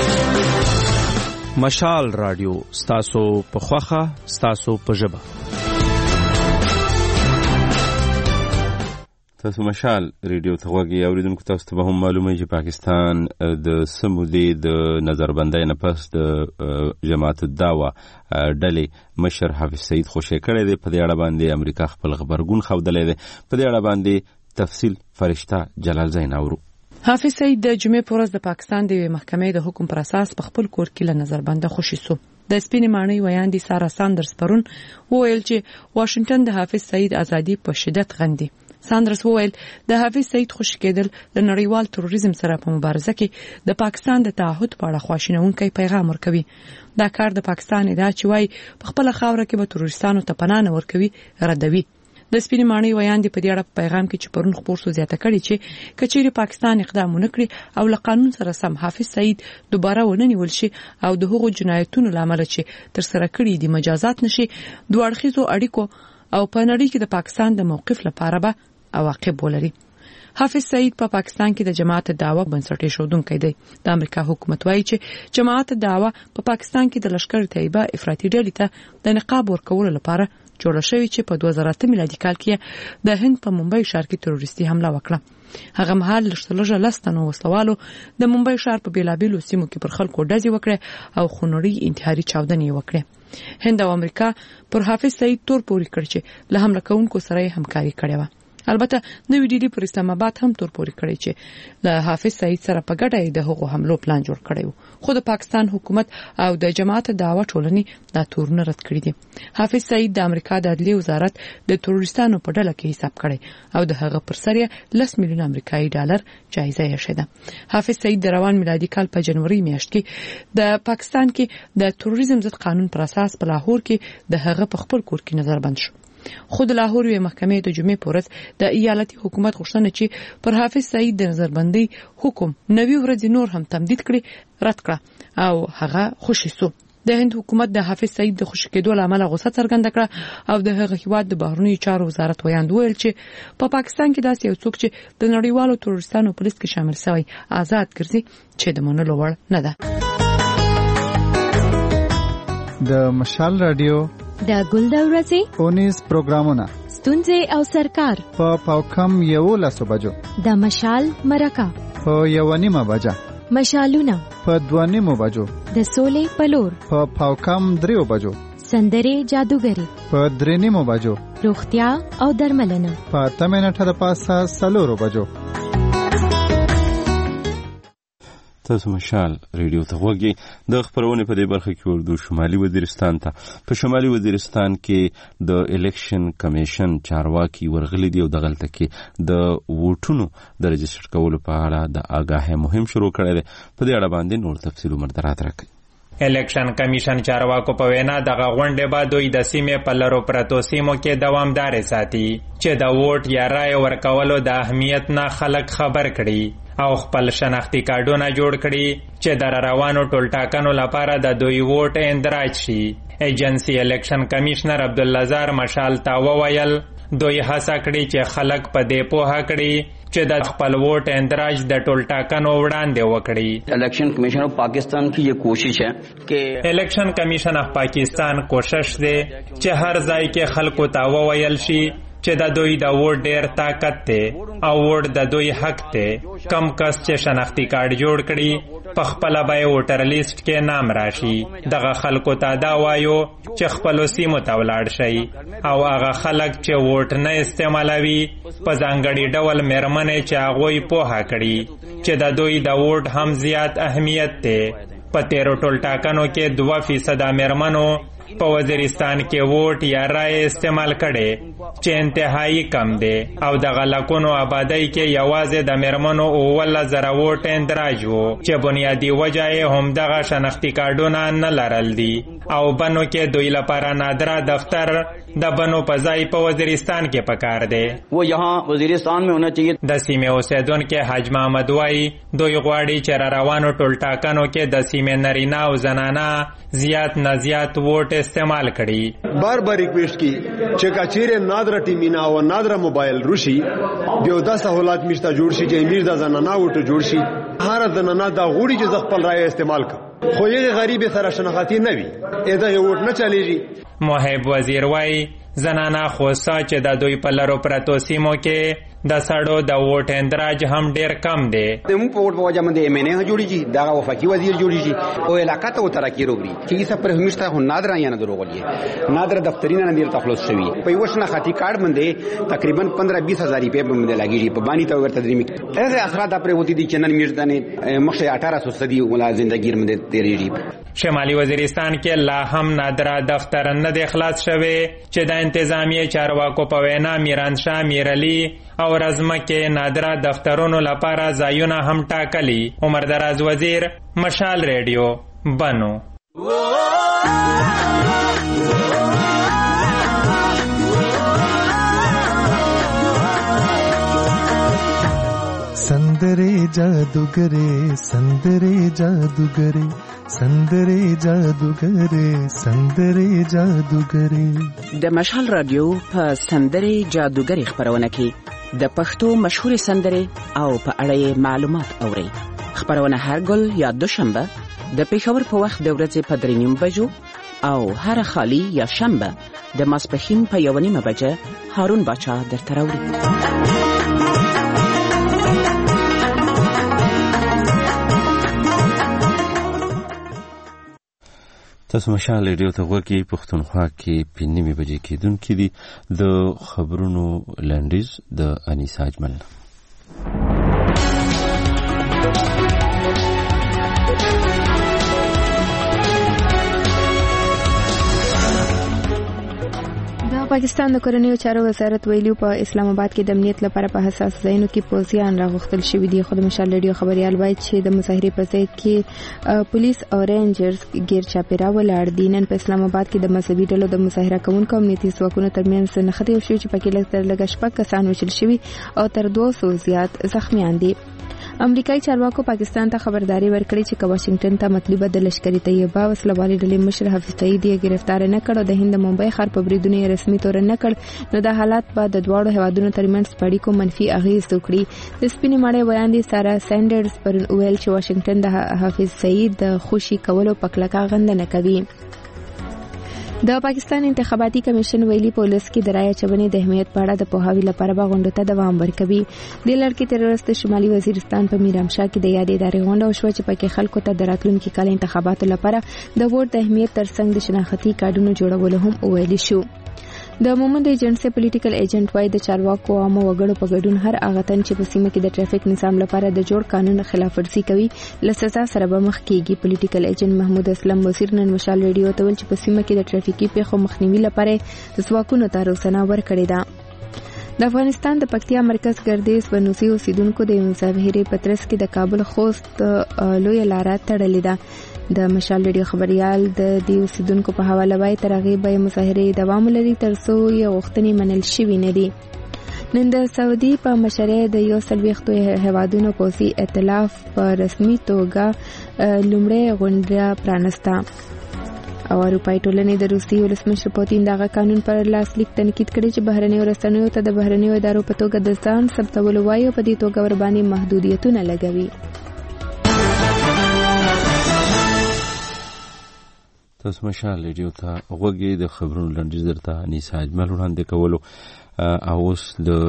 مشال رادیو ستاسو په خوخه ستاسو په ژبه تاسو مشال ریډیو ته وګورئ اوریدونکو تاسو ته هم معلومه چې پاکستان د سمودي د نظربندۍ نه پس د جماعت الدعوه ډلې مشر حافظ سعید خوشی کړی دی په دې اړه باندې امریکا خپل خبرګون خوندلې دی په دې اړه باندې تفصیل فرشته جلال زین اورو حافظ سعید د جمعې پر ورځ د پاکستان د محکمې د حکم پر اساس په خپل کور کې له نظربنده خوشی سو د سپینې ماڼۍ ویاندې سارا ساندرز پرون وویل چې واشنگټن د حافظ سعید ازادي په شدت غندي ساندرز وویل د حافظ سعید خوشی کېدل د نړیوال تروریزم سره په مبارزه کې د پاکستان د تعهد په اړه خواشینونکی پیغام ورکوي دا کار د پاکستان ادعا چې وايي په خپل خاوره کې به تروریستانو ته پناه نه ورکوي ردوي د سپینې ماڼۍ ویاندې په دې اړه په پیغام کې چې پرون خبر شو زیاته کړي چې کچېری پاکستان اقدام ونکړي او له قانون سره سم حافظ سعید دوباره وننیول شي او د هغو جنایتونو لامل چې تر سره کړي دي مجازات نشي دوه اړخیزو اړیکو او په نړۍ کې د پاکستان د موقف لپاره به عواقب ولري حافظ سعید په پاکستان کې د جماعت دعوه بنسټ ایښودونکی دی د امریکا حکومت وایي چې جماعت دعوه په پاکستان کې د لشکر طیبه افراطي ډلې ته د نقاب ورکولو لپاره جوړه شوې چې په 2008 میلادي کال کې د هند په ممبئی ښار کې تروریستي حمله وکړه. هغه مهال لږترلږه 10 تنو وسلوالو د ممبئی ښار په بیلابیلو سیمو کې پر خلکو ډزې وکړې او خونړۍ انتحاري چاودنې وکړې. هند او امریکا پر حافظ سعید تور پوري کړ چې له حمله کوونکو سره همکاري کړې و. البته نوې ډیلی پر اسلام آباد هم تور پوري کړی چې له حافظ سعید سره په ګډه د هغو حملو پلان جوړ کړی و، خو د پاکستان حکومت او د جماعت دعوه ټولنې دا تورونه رد کړی دي. حافظ سعید د امریکا د عدلیې وزارت د تروریستانو په ډله کې حساب کړی او د هغه پر سر یې 10 میلیون امریکایي ډالر جایزه یې شوه. حافظ سعید د روان میلادي کال په جنوري میاشت کې د پاکستان کې د تروریزم ضد قانون پر اساس په لاهور کې د هغه په خپل کور کې نظربند شو. خود لاهور یو محکمې د جمعې په ورځ د ایالتي حکومت غوښتنه چې پر حافظ سعید د نظربندۍ حکم 90 ورځې نور هم تمدید کړي رد کړه او هغه خوشی سو. د هند حکومت د حافظ سعید د خوشی کېدو لامل غوسه څرګنده کړه او د هغه هیواد د بهرنیو چارو وزارت ویاند ویل چې په پاکستان کې داسې یو څوک چې د نړیوالو تروریستانو په لیست کې شامل شوی آزاد ګرځي چې د منلو وړ نه ده. د مشال رادیو د ګل د ورځې 19 پروګرامونه ستونزې او سرکار په پاوکم 11 بجو، د مشال مرکه په 1:30 بجه، مشالونه په 2:30 بجو، د سولې پلور په پاوکم 3 بجو، سندرې جادوګری په 3:30 بجو، روغتیا او درملنه په 8 منټه د پاسه 4 بجو. تاسو مشال ریډیو ته وګورئ. د خبرونې په دې برخه کې ورده شمالي وزیرستان ته. په شمالي وزیرستان کې د الیکشن کمیشن چارواکي ورغلي دي او د غلطه کې د ووټونو د رجسټر کولو په اړه د آگاهۍ مهم شروع کړی دی. په دې اړه باندې نور تفصیل مردرات راکړي. الیکشن کمیشن چارواکو په وینا دغه غونډې به دوی د سیمې په لرو پرتو سیمو کې دوامدارې ساتي چې د ووټ یا رای ورکولو د اهمیت نه خلک خبر کړي او خپل شناختی کارډونه جوړ کړي چې د روانو ټولټاکنو لپاره د دوی ووټ اندراج شي. ایجنسی الیکشن کمیشنر عبداللزار مشال ته وویل دوی هڅه کړي چې خلک په دې پوهه کړي چې د خپل ووټ اندراج د ټولټاکنو وړاندې وکړي. الیکشن کمیشن آف پاکستان کی یہ کوشش ہے کہ الیکشن کمیشن آف پاکستان کوشش دی چې هر ځای کې خلکو ته وویل شي چې د دوی د ووټ ډیر طاقت دی او ووټ د دوی حق دی. کم کس چې شناختی کارت جوړ کړي په خپل به ووټر لیست کې نام راشي. دغه خلکو ته دا وایو چې خپل سیمو ته ولاړ شي او هغه خلک چې ووټ نه استعمالوي په ځانګړي ډول مېرمنې چې هغوی پوهه کړي چې د دوی د ووټ هم زیات اهمیت دی. په 13 ټولټاکنو کې 2% مېرمنو په وزیرستان کې ووټ یا رای استعمال کړي چې انتهایی کم دی او د غلکونو آبادی کې یوازې د مېرمنو 11,000 ووټ اندراج وو چې بنیادی وجه یې هم دغه شناختی کارډونه نه لرل دي او بنو کې دوی لپاره نادره دفتر د بنو په ځای په وزیرستان کې پکار دی. وہ یہاں وزیرستان میں ہونا چاہیے. د سیمې اوسیدونکو حاج محمد وایي دوی غواړي چې را روانو ټولټاکنو کې د سیمې نارینه او زنانه زیات نه زیات ووټ استعمال کړي. بار ریکویسٹ کی چې کچیر نادره ټیمینا او نادره موبایل روشي بیا د سہولت مشته جوړ شي چې امیر د زنانه وټ جوړ شي. هر زنانه دا غوړي چې خپل رائے استعمال کړي خو یې غریب سره شناختی نه وي اته ووټ نه چلیږي. محب وزیر وای زنانه خوسا چې د دوی په لرو پرتو سیمو کې د سړو د ووټ اندراج هم ډیر کم دی. موږ په ووټ په وجه باندې MNA جوړیږي دا وفاقي وزیر جوړیږي او علاقه ته وترکی روغري چې یې سفر همیشته هو نادر یا نه دروغلی نادر دفترینه نه دی تخلص شوی په وښنه خاطی کارت باندې تقریبا 15-20 هزار روپے باندې لګیږي په باندې ته ورته درې هغه اثرات پر وتی دي چنن میردانه مخه 1800 صدی ولا زندگی باندې تیریږي. شمالي وزیرستان کې لا هم نادره دفتر نه دی خلاص شوی چې د انتظامی چارواکو په وینا میرانشاه میرعلی او رزمکه نادره دفترونو لپاره ځایونه هم ټاکلي. عمر دراز وزیر مشال ریډیو بنو. संदरे जादूगरे संदरे जादूगरे संदरे जादूगरे संदरे जादूगरे. د مشال رادیو په سندرې جادوګری خبرونه کې د پښتو مشهور سندرې او په اړه معلومات اورئ. خبرونه هر ګل یا دوشنبه د پېښور په وخت د ورځې په 3:30 بجو او هر خالی یا شنبه د ماسپښین په 1:30 بجه هارون باچا درته راوړي. تاسو مشال ریډیو ته غوږی پښتونخوا کې 5:30 بجې کېدونکې دي. د خبرونو لنډیز د انیسا اجمل. پاکستان د کورنیو چارو وزارت ویلو په اسلام آباد کې د امنیت لپاره په حساس ځایونو کې پوځیان راغوښتل شوي دي. خو د مشال ریډیو خبريال وایي چې د مظاهرې په ځای کې پولیس او رینجرز غیر چاپیرا ولاړ دي. نن په اسلام آباد کې د مذهبي ډلو د مظاهره کوونکو امنیتي ځواکونو ترمنځ نښتې وشوې چې پکې لږ تر لږه 6 کسان وژل شوي او تر 200 زیات زخمیان دي. امریکایي چارواکو پاکستان ته خبرداري ورکړې چې واشنگټن ته مطلوبه د لشکري طیبه وسلوالي ډلې مشر حفیظ سعید یې گرفتار نه کړ او د هند ممبئی ښار په بریدونو یې رسمي تور نه کړ، نو د حالات به د دواړو هیوادونو ترمنځ په اړیکو منفي اغیز وکړي. د سپینې ماڼۍ ویاندې سارا سینډرز پرون وویل چې واشنگټن د حفیظ سعید د خوشي کولو په کلکه غندنه کوي. د پاکستان انتخاباتي کمیشن ویلي پولیس کې د رایه چونې د اهمیت په اړه د پوهاوي لپاره به غونډو ته دوام ورکوي. د لړکې تر ورځ شمالي وزیرستان په میرامشاه کې د یادې ادارې غونډه وشوه چې پکې خلکو ته د راتلونکي کال انتخاباتو لپاره د ووټ د اهمیت ترڅنګ د شناختي کارډونو جوړولو هم ویلي شو. د مومند ایجنټ پولیټیکل ایجنټ وای د چارواکو عامه وګړو په ګډون هر هغه تن چې په سیمه کې د ټریفیک نظام لپاره د جوړ قانون خلاف ورزي کوي له سزا سره به مخ کیږي. پولیټیکل ایجنټ محمود اسلم وزیر نن مشال ریډیو ته ویل چې په سیمه کې د ټریفیکي پیښو مخنیوي لپاره ځواکونو ته روزنه ورکړې ده. د افغانستان د پکتیا مرکز ګردیز بنوسي اوسیدونکو د مظاهرې په ترڅ کې د کابل خوست لوی لاره تړلې ده. د مشال ریډیو خبريال د دې اوسیدونکو په حواله وایي تر هغې به مظاهرې دوام لري تر څو یې غوښتنې منل شوي نه دي. نن د سعودي په مشرۍ د 140 هیوادونو پوځي ائتلاف په رسمي توګه لومړی غونډه پرانسته او اروپایي ټولنې د روسي ولسمشر پوتین دغه قانون پر لاسلیک تنقید کړی چې بهرنیو رسنیو ته د بهرنیو ادارو په توګه د ځان ثبتولو وایي او په دې توګه ور باندې محدودیتونه لګوي. تاسو مشال ریډیو ته غوږی د خبرونو لنډیز درته انیسا اجمل وړاندې کولو. او اوس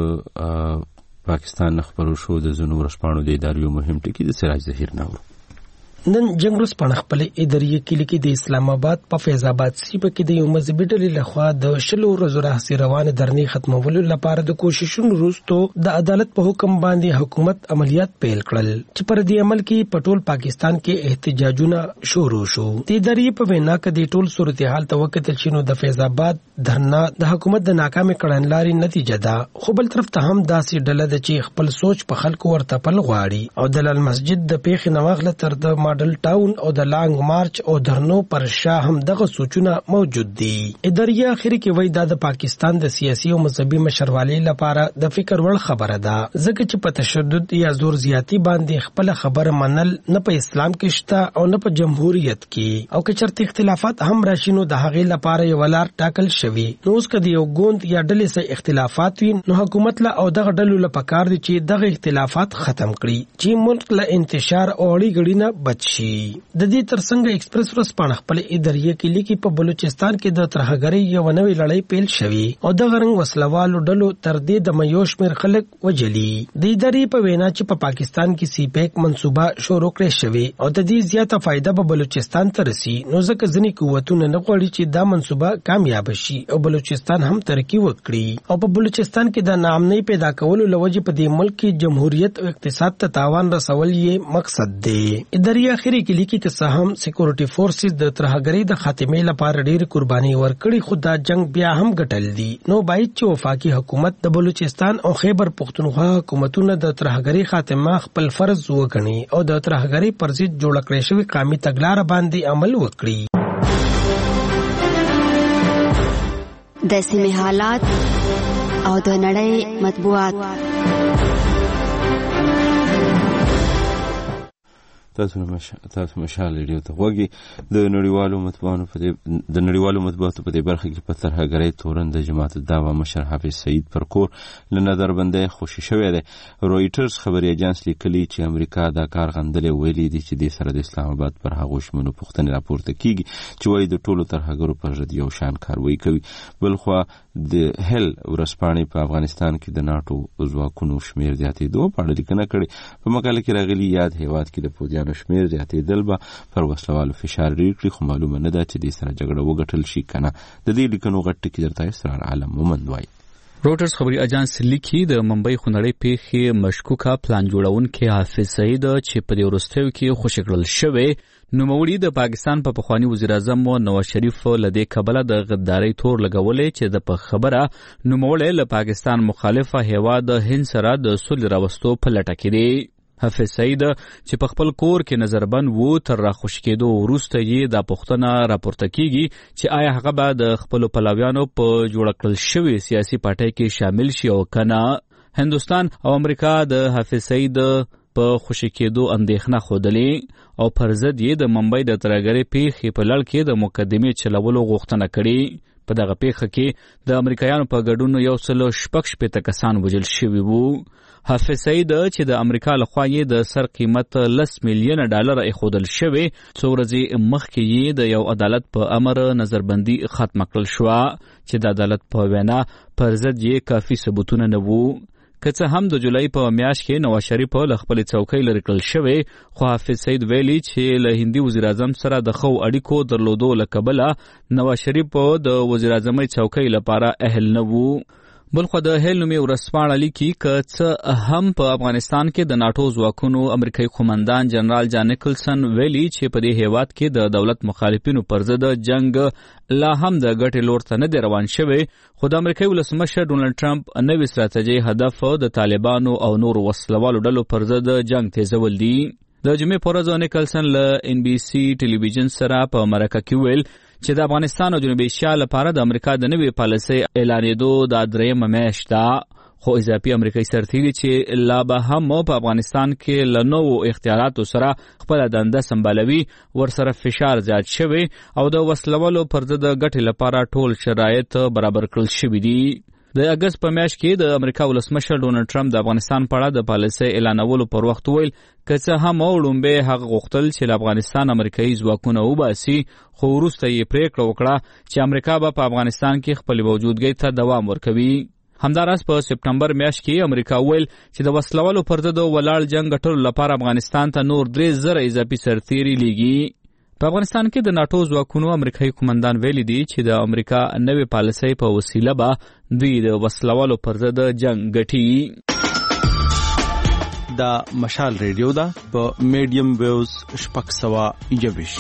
د پاکستان خبرو شو د زونو ورشپانو د ادارو مهم ټکی د سراج ظهیر ناو. نن جنگروس پڼ خپل اداري کلی کې د اسلام آباد په فیض آباد سیمه کې د یو مذهبي ډلې لخوا د 10 ورځو راهیسې روانه درنې ختمولو لپاره د کوششونو وروسته د عدالت په حکم باندې حکومت عملیات پیل کړل چې پر دې عمل کې په ټول پاکستان کې احتجاجونه شروع شو. د اداري په وینا کې د ټول صورتحال ته وکتل چې نو د فیض آباد دھرنا د حکومت د ناکامۍ کړنلاري نتیجه ده. خو بل طرف ته هم داسې ډله ده چې خپل سوچ په خلکو ورته پل غواړي او د لال مسجد د پیښې نواغله تر د ماډل ټاون او د لانګ مارچ او درنو پر شا هم دغه سوچونه موجود دي. اداري اخر کې وایي دا د پاکستان د سیاسي او مذهبي مشروالۍ لپاره د فکر وړ خبره ده ځکه چې په تشدد یا زور زیاتی باندې خپل خبره منل نه په اسلام کې شته او نه په جمهوریت کې او که چرته اختلافات هم راشي نو د هغې لپاره یو لار ټاکل شوی. نو اوس کدی یو ګوند یا ډلې سره اختلافات وي نو حکومت له او دغه ډلو لپاره کار دي چې دغه اختلافات ختم کړي چې ملک له انتشار او اړي غړي نه بچ شي. د دې ترڅنګ ایکسپریس ورځپاڼه خپل اداري کې لیکي په بلوچستان کې د ترهګرۍ یو نوې لړۍ پیل شوې او د غرنګ وسلوالو ډلو تر دې د میوشمیر خلک وجلي. د اداري په وینا چې په پاکستان کې سی پیک منصوبه شروع کړې شوې او د دې زیاته فائدہ په بلوچستان ته رسي نو ځکه ځینې قوتونه نه غواړي چې دا منصوبه کامیاب شي او بلوچستان هم ترقی وکړي او په بلوچستان کې د ناامنۍ پیدا کولو لوجه په دې ملک کې جمهوریت او اقتصاد ته تاوان رسول یې مقصد دی. اداري اخري کې لیکي چې سهم سکیورټي فورسز د ترهګرۍ د خاتمې لپاره ډېر قرباني ورکړي خو دا جنگ بیا هم ګټل دي. نو باید چې وفاقي حکومت د بلوچستان او خیبر پختونخوا حکومتونو د ترهګرۍ خاتمه خپل فرض وګڼي او د ترهګرۍ پر ضد جوړ کړی شوی قومي تګلارې باندې عمل وکړي. د سیمې حالات او د نړۍ مطبوعات. تاسو مشال ریډیو ته وګورئ. د نړیوالو مطبوعاتو په دې برخه کې په ترهګرۍ تورن د جماعت الدعوه مشر حافظ سعید پر کور له نظربندۍ خوشي شوی دی. رویټرز خبري اژانس لیکلي چې امریکا دا کار غندلې ویلي دي چې د سره د اسلام آباد پر هغو شمنو پوښتنې راپورته کیږي چې وایي د ټولو ترهګرو پر ضد یو شان کاروایی کوي. بلخوا د هل ورسپانې په افغانستان کې د ناټو ځواکونو شمیر زیاتېدو په اړه لیکنه کړې. په مقاله کې راغلي یاد هیواد کې د پوځیانو شمیر زیاتېدل به پر وسلوالو فشار ډېر کړي، خو معلومه نه ده چې دې سره جګړه وګټل شي که نه. د دې لیکنو غټ ټکي درته اسرار عالم مومند وایي. روټرز خبري اژانس لیکي د ممبئی خونړۍ پیښې مشکوکه پلان جوړونکي حافظ سعید چې په دې وروستیو کې خوشي کړل شوی نوموړي د پاکستان په پخوانی وزیر اعظم نواز شریف لدې کبله د غدارۍ تور لګولې چې د په خبره نوموړي له پاکستان مخالفه هیواد هند سره د صلح راوستو په لټه کې دی. حافظ سعید چې په خپل کور کې نظربند وو تر راخوش کېدو وروسته یې دا پوښتنه راپورته کیږي چې آیا هغه به د خپلو پلویانو په جوړه کړل شوې سیاسي پارټۍ کې شامل شي او که نه. هندوستان او امریکا د حافظ سعید په خوشي کېدو اندېښنه ښودلې او پر ضد یې د ممبئی د ترهګرۍ پیښې په لړ کې د مقدمې چلولو غوښتنه کړې. په دغه پیښه کې د امریکایانو په ګډون 160 کسان وژل شوي وو. حافظ سعید چې د امریکا لخوا یې د سر قیمت $10 میلیون ایښودل شوی، څو ورځې مخکې یې د یو عدالت په امر نظربندي ختمه کړل شوه چې د عدالت په وینا پر ضد یې کافي ثبوتونه نه وو. که څه هم د جولای په میاشت کې نواز شریف له خپلې څوکۍ لرې کړل شوی، خو حافظ سعید ویلي چې له هندي وزیر اعظم سره د ښو اړیکو درلودو له کبله نواز شریف د وزیر اعظمۍ څوکۍ لپاره اهل نه وو. بلخوا د هل نومي ورځپاڼه لیکي که څه هم په افغانستان کې د ناټو ځواکونو امریکایي قومندان جنرال جان نیکلسن ویلي چې په دې هیواد کې د دولت مخالفینو پر ضد جنگ لا هم د ګټې لور ته نه دی روان شوی، خو د امریکایي ولسمشر ډونالډ ټرمپ نوې ستراتیژۍ هدف د طالبانو او نورو وسلوالو ډلو پر ضد جنگ تیزول دي. د جمعې په ورځ نیکلسن له NBC ټلویزیون سره په مرکه کې ویل چې د افغانستان او جنوبي ایشیا لپاره د امریکا د نوې پالیسۍ اعلانېدو دا درېیمه میاشت ده، خو اضافي امریکایي سرتیري چې لا به هم په افغانستان کې له نوو اختیاراتو سره خپله دنده سمبالوي ورسره فشار زیات شوی او د وسلوالو پر ضد ګټې لپاره ټول شرایط برابر کړل شوي دي. د اګست په میاشت کې د امریکا ولسمشر ډونالډ ټرمپ د افغانستان په اړه د پالیسۍ اعلانولو پر وخت ویل که څه هم وړومبی هغه غوښتل چې له افغانستان امریکایي ځواکونه وباسي، خو وروسته یې پریکړه وکړه چې امریکا به په افغانستان کې خپلې موجودګۍ ته دوام ورکوي. همداراز په سپټمبر میاشت کې امریکا ویل چې د وسلوالو پر ضد ولاړ جنګ ګټلو لپاره افغانستان ته نور 3,000 اضافي سرتیري لیږي. په افغانستان کې د ناټو ځواکونو امریکایي قومندان ویلي دي چې د امریکا نوې پالیسۍ په وسیله به دوی د وسلوالو پر ضد جنگ ګټي. دا مشال ریډیو ده په میډیم ویوز 621.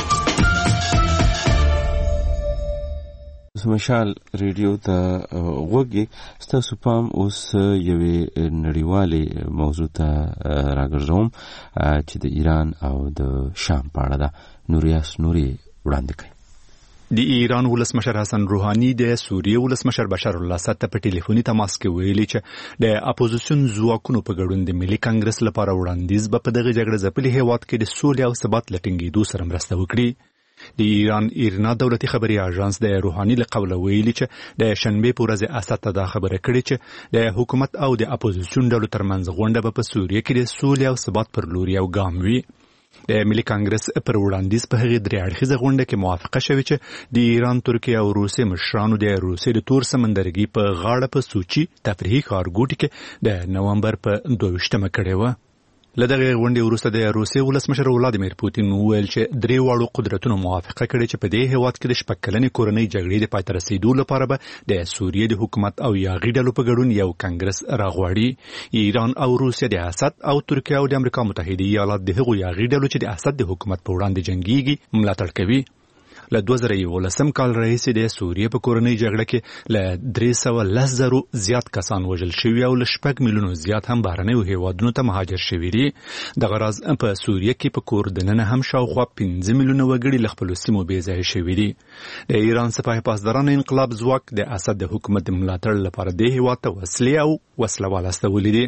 مشال ریډیو ته وګورئ. ستاسو پام اوس یوې نړیوالې موضوع ته راګرځوم چې د ایران او د شام په اړه ده. نوریاس نوري وړاندې کوي. د ایران ولسمشر حسن روحاني د سوریې ولسمشر بشار الاسد ته په ټلیفوني تماس کې ویلي چې د اپوزیشن ځواکونو په ګډون د ملي کانګرس لپاره وړاندیز به په دغه جګړه ځپلي هیواد کې د سولې او ثبات لټینګېدو سره مرسته وکړي. د ایران ایرنا دولتي خبري اژانس د روحاني له قوله ویلي چې د شنبه په ورځ اسد ته دا خبره کړې چې د حکومت او د اپوزیشن ډلو ترمنځ غونډه به په سوریه کې د سولې او ثبات پر لور یو ګام وي. د ملي کانګرس پر وړاندیز په هغه درې اړخیزه غونډه کې موافقه شوې چې د ایران، ترکیه او روسیې مشرانو د روسیې د تور سمندرګي په غاړه په سوچي تفریحي ښارګوټي کې د نومبر په 22مه کړې وه. له دغه غونډې وروسته د روسیې ولسمشر ولادیمیر پوتین وویل چې درې واړو قدرتونو موافقه کړې چې په دې هیواد کې د شپږ کلنې کورنۍ جګړې د پای ته رسېدو لپاره به د سوریې د حکومت او یاغي ډلو په ګډون یو کانګرس راغواړي. ایران او روسیه د اسد او ترکیه او د امریکا متحده ایالات د هغو یاغي ډلو چې د اسد د حکومت په وړاندې جنګيږي ملاتړ کوي. له 2011 کال راهیسې د سوریې په کورنۍ جګړه کې له 310,000 زیات کسان وژل شوي او له 6 میلیونو زیات هم بهرنیو هیوادونو ته مهاجر شوي دي. دغه راز په سوریې کې په کور دننه هم شاوخوا 5 میلیونه وګړي له خپلو سیمو بېځایه شوي دي. د ایران سپاه پاسدارانو انقلاب ځواک د اسد د حکومت د ملاتړ لپاره د هیواد ته وسلې او وسله وال استولي دي.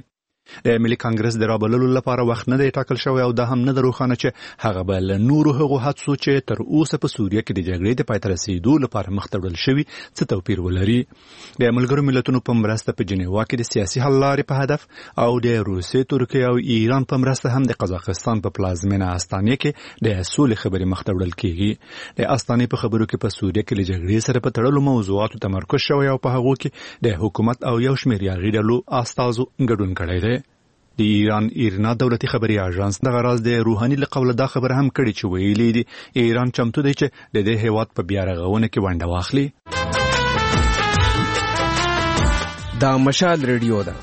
د ملي کانګرس د رابللو لپاره وخت نه دی ټاکل شوی او دا هم نه دروخانه چې هغه به له نورو هغو حادثو چې تر اوسه په سوریه کې د جګړې د پای ته رسیدو لپاره مخ ته وړل شوي څه توپیر ولري. د ملګرو ملتونو په مرسته په جنیوا کې د سیاسي حل لارې په هدف او د روسیې، ترکیې او ایران په مرسته هم د قزاقستان په پلازمینه استانې کې د سولې خبرې مخ ته وړل کیږي. د استانې په خبرو کې په سوریه کې له جګړې سره په تړلو موضوعاتو تمرکز شوی او په هغو کې د حکومت او یو شمېر یاغي ډلو استازو ګډون کړی دی. د ایران ایرنا دولتي خبري اژانس دغه راز د روحاني له قوله دا خبر هم کړی چې ویلي دي ایران چمتو دی چې د دې هیواد په بیا رغونه کې ونډه واخلي. دا مشال ریډیو ده.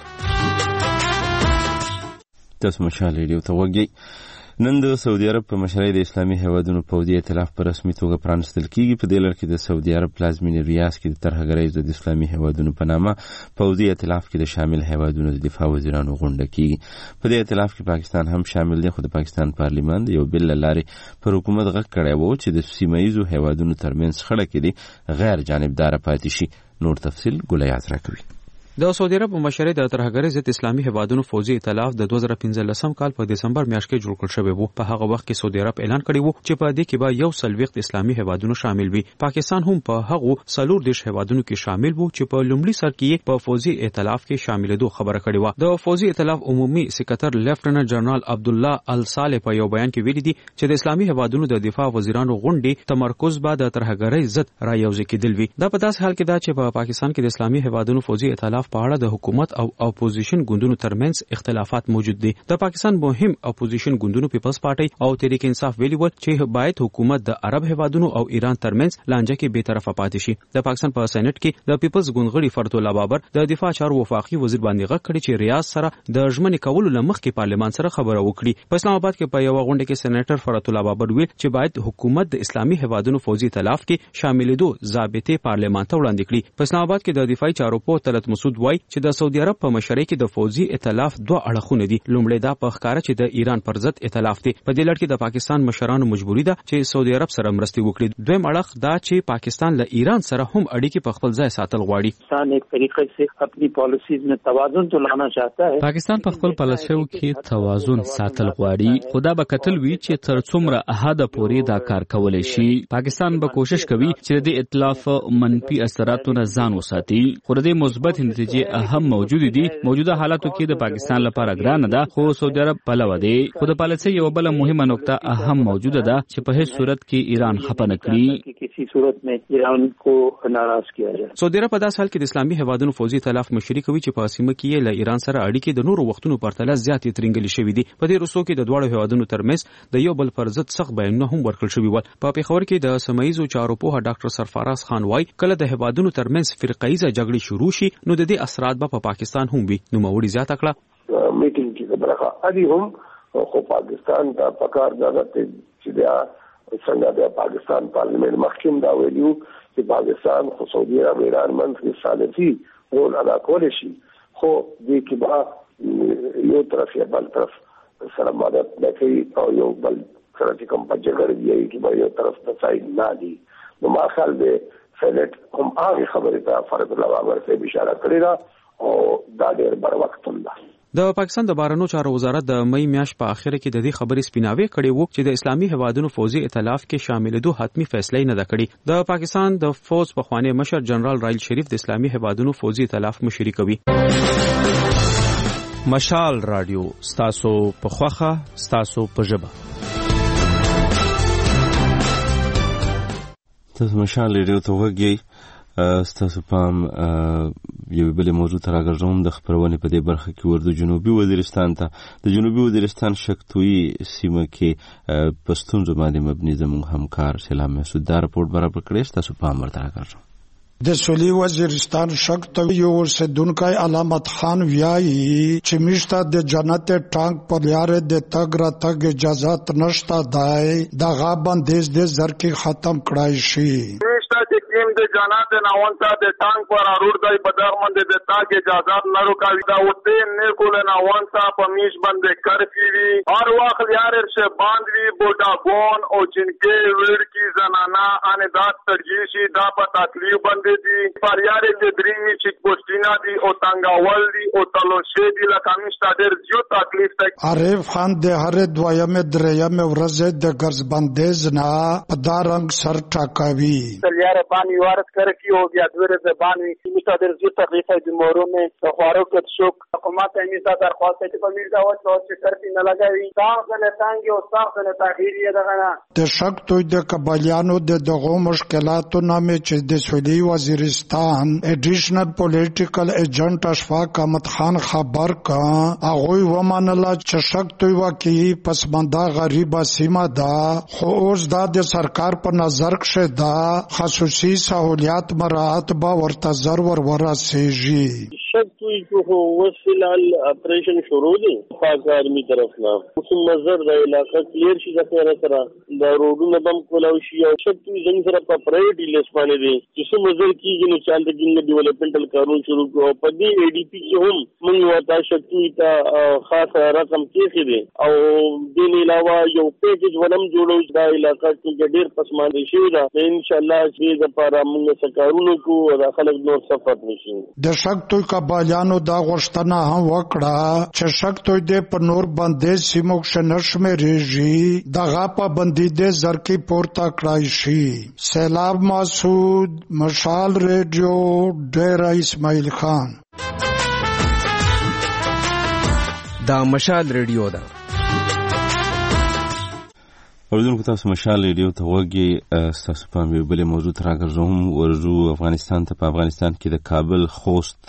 تاسو مشال ریډیو ته وګورئ. نن د سعودي عرب په مشرۍ د اسلامي هیوادونو پوځي ائتلاف په رسمي توګه پرانستل کیږي. په دې لړ کې د سعودي عرب پلازمینې ریاض کې د ترهګرۍ د اسلامي هیوادونو په نامه پوځي ائتلاف کې د شامل هیوادونو د دفاع وزیرانو غونډه کیږي. په دې ائتلاف کې پاکستان هم شامل دی، خو د پاکستان پارلیمان د یو بل لارې پر حکومت غږ کړی و چې د سیمه‌ییزو هیوادونو ترمنځ شخړه کې دي غیر جانبدار پاتې شي. نور تفصیل ګولیات راکوي. د سعودي عرب مشرۍ د ترهګرۍ ضد اسلامي هیوادونو فوجي ائتلاف د 2015 کال په دسمبر میاشت کې جوړ کړل شوی و. په هغه وخت کې سعودي عرب اعلان کړی و چې په دې کې به یو سلويخت اسلامي هیوادونو شامل وي. پاکستان هم په هغه سلور دیش هیوادونو کې شامل وو چې په لومړي سر کې په فوجي ائتلاف کې شاملېدو خبره کړې و. د فوجي ائتلاف عمومي سکرټر لیفټننټ جنرال عبد الله الصالح په یو بیان کې ویلي دي چې د اسلامي هیوادونو د دفاع وزیرانو غونډې تمرکز به د ترهګرۍ ضد رايوځي کېدل وي. دا په داسې حال کې دا چې په پاکستان کې د اسلامي هیوادونو فوجي ائتلاف په اړه د حکومت او اپوزیشن ګوندونو ترمنځ اختلافات موجود دي. د پاکستان مهم اپوزیشن ګوندونو پیپلز پارټي او تحریک انصاف ویلي و چې باید حکومت د عرب هیوادونو او ایران ترمنځ لانجه کې به طرفه پاتې شي. د پاکستان په سېنات کې د پیپلز ګوند غړي فرت الله بابر د دفاع چارو وفاقي وزیر باندې غږ کړی چې ریاض سره د ژمنې کولو لمخ کې پارلمان سره خبره وکړي. په اسلام آباد کې په یو غونډه کې سېنیټر فرت الله بابر ویل چې باید حکومت د اسلامي هیوادونو فوجي ائتلاف کې شاملېدو ضابطې پارلمان ته وړاندې کړي. په اسلام آباد کې د دفاعي چارو په طلعت مسعود وایي چې د سعودي عرب په مشرۍ کې د فوجي ائتلاف دوه اړخونه دي. لومړی دا په ښکاره چې د ایران پر ضد ائتلاف دی. په دې لړ کې د پاکستان مشرانو مجبوري ده چې سعودي عرب سره مرستې وکړي. دویم اړخ دا چې پاکستان له ایران سره هم اړیکې په خپل ځای ساتل غواړي. پاکستان ایک طریقے سے اپنی پالیسیز میں توازن تو لانا چاہتا ہے. پاکستان په خپل پالیسیو کې توازن ساتل غواړي. خدا به کتل وی چې تر څومره احاده پورې دا کار کولای شي. پاکستان به کوشش کوي چې د ائتلاف منفي اثراتو نه ځان وساتي. خو د مثبت نتیجې هم موجود دي. موجوده حالاتو کې د پاکستان لپاره ګرانه ده، خو سعودي عرب پلوه دی. خو د پالیسۍ یو بل مهمه نقطه هم موجوده ده چې په هیڅ صورت کې ایران خفه نه کړي. کسی صورت میں ایران کو ناراض کیا جائے. سعودي عرب په داسې حال کې د اسلامي هیوادونو فوجي ائتلاف مشري کوي چې په سیمه کې له ایران سره اړیکې د نورو وختونو په پرتله زیاتې ترنګلې شوې دي. په دې روسو کې د دواړو هیوادونو ترمنځ د یو بل پر ضد سخت بیانونه هم ورکړل شوي ول. په پیښور کې د سیمه‌ییزو چارو پوهه ډاکټر سرفراز خان وایي کله د هیوادونو ترمنځ فرقه‌یزه جګړې شروع شي نو د دې اثرات به په پاکستان هم وي. نو موري زیاته کړه میټینګ کې برخه ادي هم خو پاکستان ته پکار ضرورت چې بیا څنګه د پاکستان پارلیمنت محکم دا ویلو چې پاکستان خو سعودي عرب ایران منځ سالفي رول ادا کول شي. خو دې کې با یو طرف یا بل طرف سره مدد نکوي او یو بل سره چې کوم پجګر دی چې به یو طرف ته ځای نه دی. نو ما خیال دی سېنات هم هغه خبره ته فرض الله بابر ته اشاره کړې ده او دا ډېر بر وخت ده. د پاکستان د بهرنیو چارو وزارت د مئی میاشت په اخر کې د دې خبرې سپیناوي کړې وو چې د اسلامي هیوادونو فوجي ائتلاف کې شاملېدو حتمی فیصله نه ده کړې. د پاکستان د فوج پخوانی مشر جنرال رایل شریف د اسلامي هیوادونو فوجي ائتلاف مشري کوي. مشال رادیو ستاسو په خوخه ستاسو په ژبه. تاسو مشال ریډیو ته وګورئ. ستاسو پام یو بل موضوع ته راګرځوم. د خبرونې په دې برخه کې ورته جنوبي وزیرستان ته د جنوبي وزیرستان شکتوي سیمه کې پښتون باندې مبني زموږ همکار سلام مسعود دا رپورټ برابر کړی. ستاسو پام ورته راګرځوم. د سویلي وزیرستان شکتوي یو اوسیدونکی علامت خان ویایي چې میشته د جنت ټانک پر لارې د تګ را تګ اجازت نشته دی. دغه بندیز د زر کې ختم کړای شي. حکیم د جنات ناونتا د ټانک پر اړور دای په درمند د تاګه اجازه نه روکاوي دا وته نه کول ناونتا په میش باندې کرفی وی اور واخل یار شه باندې بوډا بون او جنکه وړ کی زنانا ان دات ترجیشی دا په تکلیف باندې دي پر یار د دریمی چیک پوسټینا دي او تنگاول دي او تلوشه دي لکهمشته ډېر زیات تکلیف ده. عارف خان د هر دویم دریم ورځ د ګرځ بندیز نه په دارنګ سر ټاکاوي یار باندې وارد کرکی او بیا دوره د باندې مشته ډېر زیات تکلیف دي مورونه خوارو کې شوک حکومت همیشه درخواست کوي په میرزا او چې کرتی نه لګوي تاسو نه څنګه او تاسو نه تغییر یې دغه د شک توي د قبایانو د دغه مشکلاتو نامه چې د سعودي وزیرستان ایډیشنل پولیټیکل ایجنټ اشفاق احمد خان خبر کا هغه ومنله چې شک توي واقعي پسمانده غریبه سیمه ده خو اوس دا د سرکار په نظر کې دا خصوصي سہولیات مراعات با ورته ضرور ورسیږي. شک توي کو وسیلال اپریشن شروع دي پاک آرمی طرف نه کوم نظر د علاقې کلیر شي د خیره سره د روډونو بم کولاو شي او شک توي زموږ سره په پرایورټي لیست باندې دي چې څه مزر کیږي نو چال د ګینګ ډیولپمنټل کارون شروع کو په دې ای ډی پی کې هم موږ وتا شک توي ته خاص رقم کېخي دي او د علاوه یو پیکیج ولم جوړو د علاقې کې ډېر پسماندې شي دا ان شاء الله چې د پاره موږ سکارونو کو او خلک نور سفر نشي. د شک توي قبایانو دا غوښتنه هم وکړه چې شک توي د په نور باندې سیمو کې نشمېږي دغه پابندي د زرکی پورته کړای شي. سیلاب مسعود مشال ریډیو ډیر اسماعیل خان. دا مشال ریډیو ده. اوریدونکو تاسو مشال ریډیو ته وګورئ تاسو په یو بل موضوع تر راګرځوم ورجو افغانستان ته په افغانستان کې د کابل خوست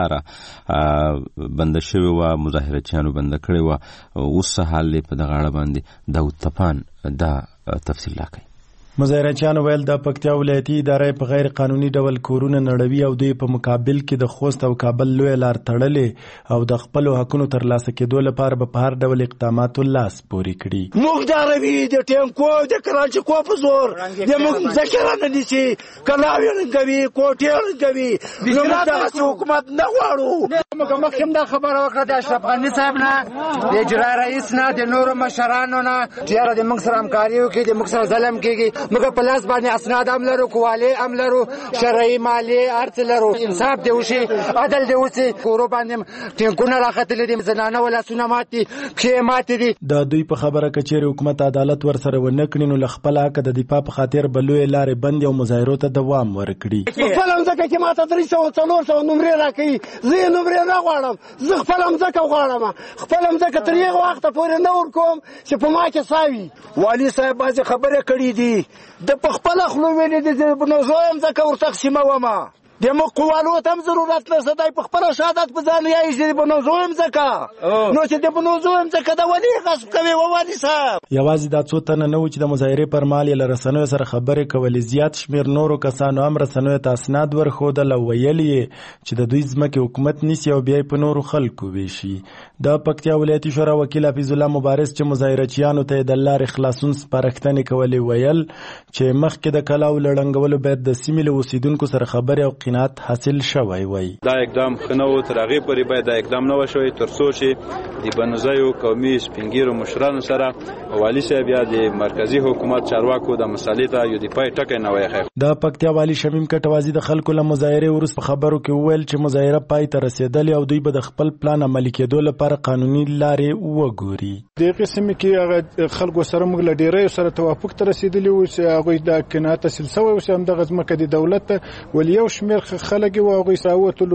لاره بند شوی و مظاهرچیانو بند کړی و اوس حال په دغه اړه باندې داود طپان دا تفصیل راکړي. مظاهرچیانو ویل د پکتیا ولایتي ادارې په غیر قانوني ډول کورونه نړوي او دوی په مقابل کې د خوست او کابل لوی لار تړلې او د خپل حقونو ترلاسه کېدو لپاره په هر ډول اقداماتو لاس پوري کړي. موږ د عربي د ټینکو د کراچي کو په زور د موږ ذکرانه نشي کلاوی رنګوي کوټې رنګوي موږ د حکومت نه غواړو. موږ مخکې دا خبره وکړه د اشرف غني صاحب نه د اجرا رئیس نه د نورو مشرانو نه چې د موږ سره همکاري وکړي د موږ سره ظلم کېږي موږ په لاس باندې اسناد هم لرو کوالي هم لرو شرعي مالي ارث لرو انصاف دی وشي عدل دی وشي کورو باندې ټینګونه راختلې دي زنانه ولا سونه ماتي کې ماتي دي. د دوی په خبره کچېره حکومت عدالت ورسره ونکړي نو خپل حق د دفاع په خاطر بلوي لارې بند او مظاهرو ته دوام ورکړي. خپل هم ځکه چې ماته 300 نمرې راکړي زه نمرې نه غواړم زه خپل هم ځکه غواړم خپل هم ځکه تر یو وخت پورې نه ورکوم چې په ما کې ساوي والي صاحب باندې خبره کړې دي د پخپل خلو ویلې د بنوزویم ځکه ور تقسیمه ومه د مقوالو تم ضرورت نه صدای په خپل شهادت په ځان یې چې بنوزویم ځکه نو چې د بنوزویم ځکه د ولي غصب کوي والي صاحب. یوازې دا څو تنه نه و چې د مظاهرې پر مال یې رسنیو سره خبرې کولې زیات شمیر نورو کسانو هم رسنیو ته اسناد ورښودل او ویل یې چې د دوی ځمکې حکومت نیسي او بیا په نورو خلکو ویشي. د پکتیا ولایتي شورا وکیل حفیظ الله مبارز چې مظاهرچیانو ته د لارې خلاصون سپارښتنې کولې ویل چې مخکې د کلاو لړنګولو باید د سیمې له اوسیدونکو سره خبرې او قناعت حاصل شوی وای. دا اقدام خنو تر هغه پورې باید دا اقدام نه وشوي تر څو چې د بنوزایو قومي سپینګیرو مشرانو سره والی صاحب یا د مرکزی حکومت چارواکو د مسالې ته یو د پای ټکی نه وایي. د پکتیا والی شمیم کټوازی د خلکو له مظاهره ورس په خبرو کې ویل چې مظاهره پای ته رسیدلې او دوی به د خپل پلان عملي کېدو لپاره قانوني لارې وګوري. د قسم کې هغه خلکو سره موږ له ډیرې سره توافق ته رسیدلی و چې هغه د قناعت حاصل شوی او چې همدغه ځمکه د دولت ول یو شمیر خلک و هغه ساوتلو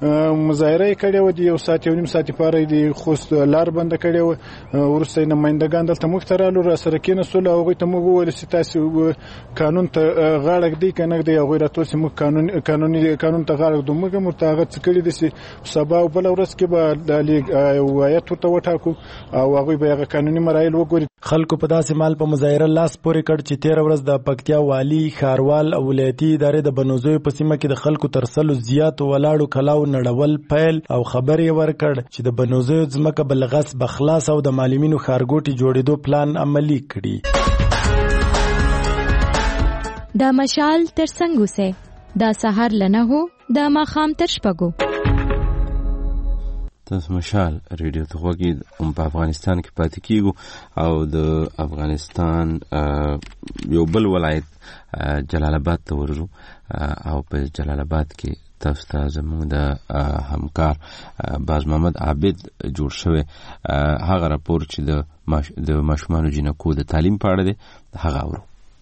مظاهره کړي و د یو ساعت یو نیم ساعت لپاره د خوست لار بند کړي و ورسته نمائندگان دلته مخترالو را سره کې نسول هغه ته موږ ول چې تاسو قانون ته غاړه دی کنه د هغه راتو چې موږ قانون ته غاړه دوه موږ مرتاغت کړي د چې سبا او بل ورځ کې به د وایت ته وټاکو او هغه به هغه قانوني مرایل وګوري. خلکو په داسې مال په مظاهره لاس پورې کړ چې 13 ورځ د پکتیا والی خاروال او ولایتي ادارې د بنوزوی په سیمه کې د خلکو ترسلو زیات ولاړو کلاو نړول پیل او خبرې ورکړ چې د بنوزوی ځمکه بلغس بخلاص او د معلمینو خارګوټي جوړېدو پلان عملی کړي. د مشال تر څنګ اوسئ. د سهار له 9 د ماښام تر 6. تاسو مشال ریډیو ته غوږی هم په افغانستان کې پاتې کیږو او د افغانستان یو بل ولایت جلال آباد ته ورځو او په جلال آباد کې تاسو ته زموږ د همکار باز محمد عابد جوړ شوی هغه راپور چې د ماشومانو جنکو د تعلیم په اړه دی هغه اورو.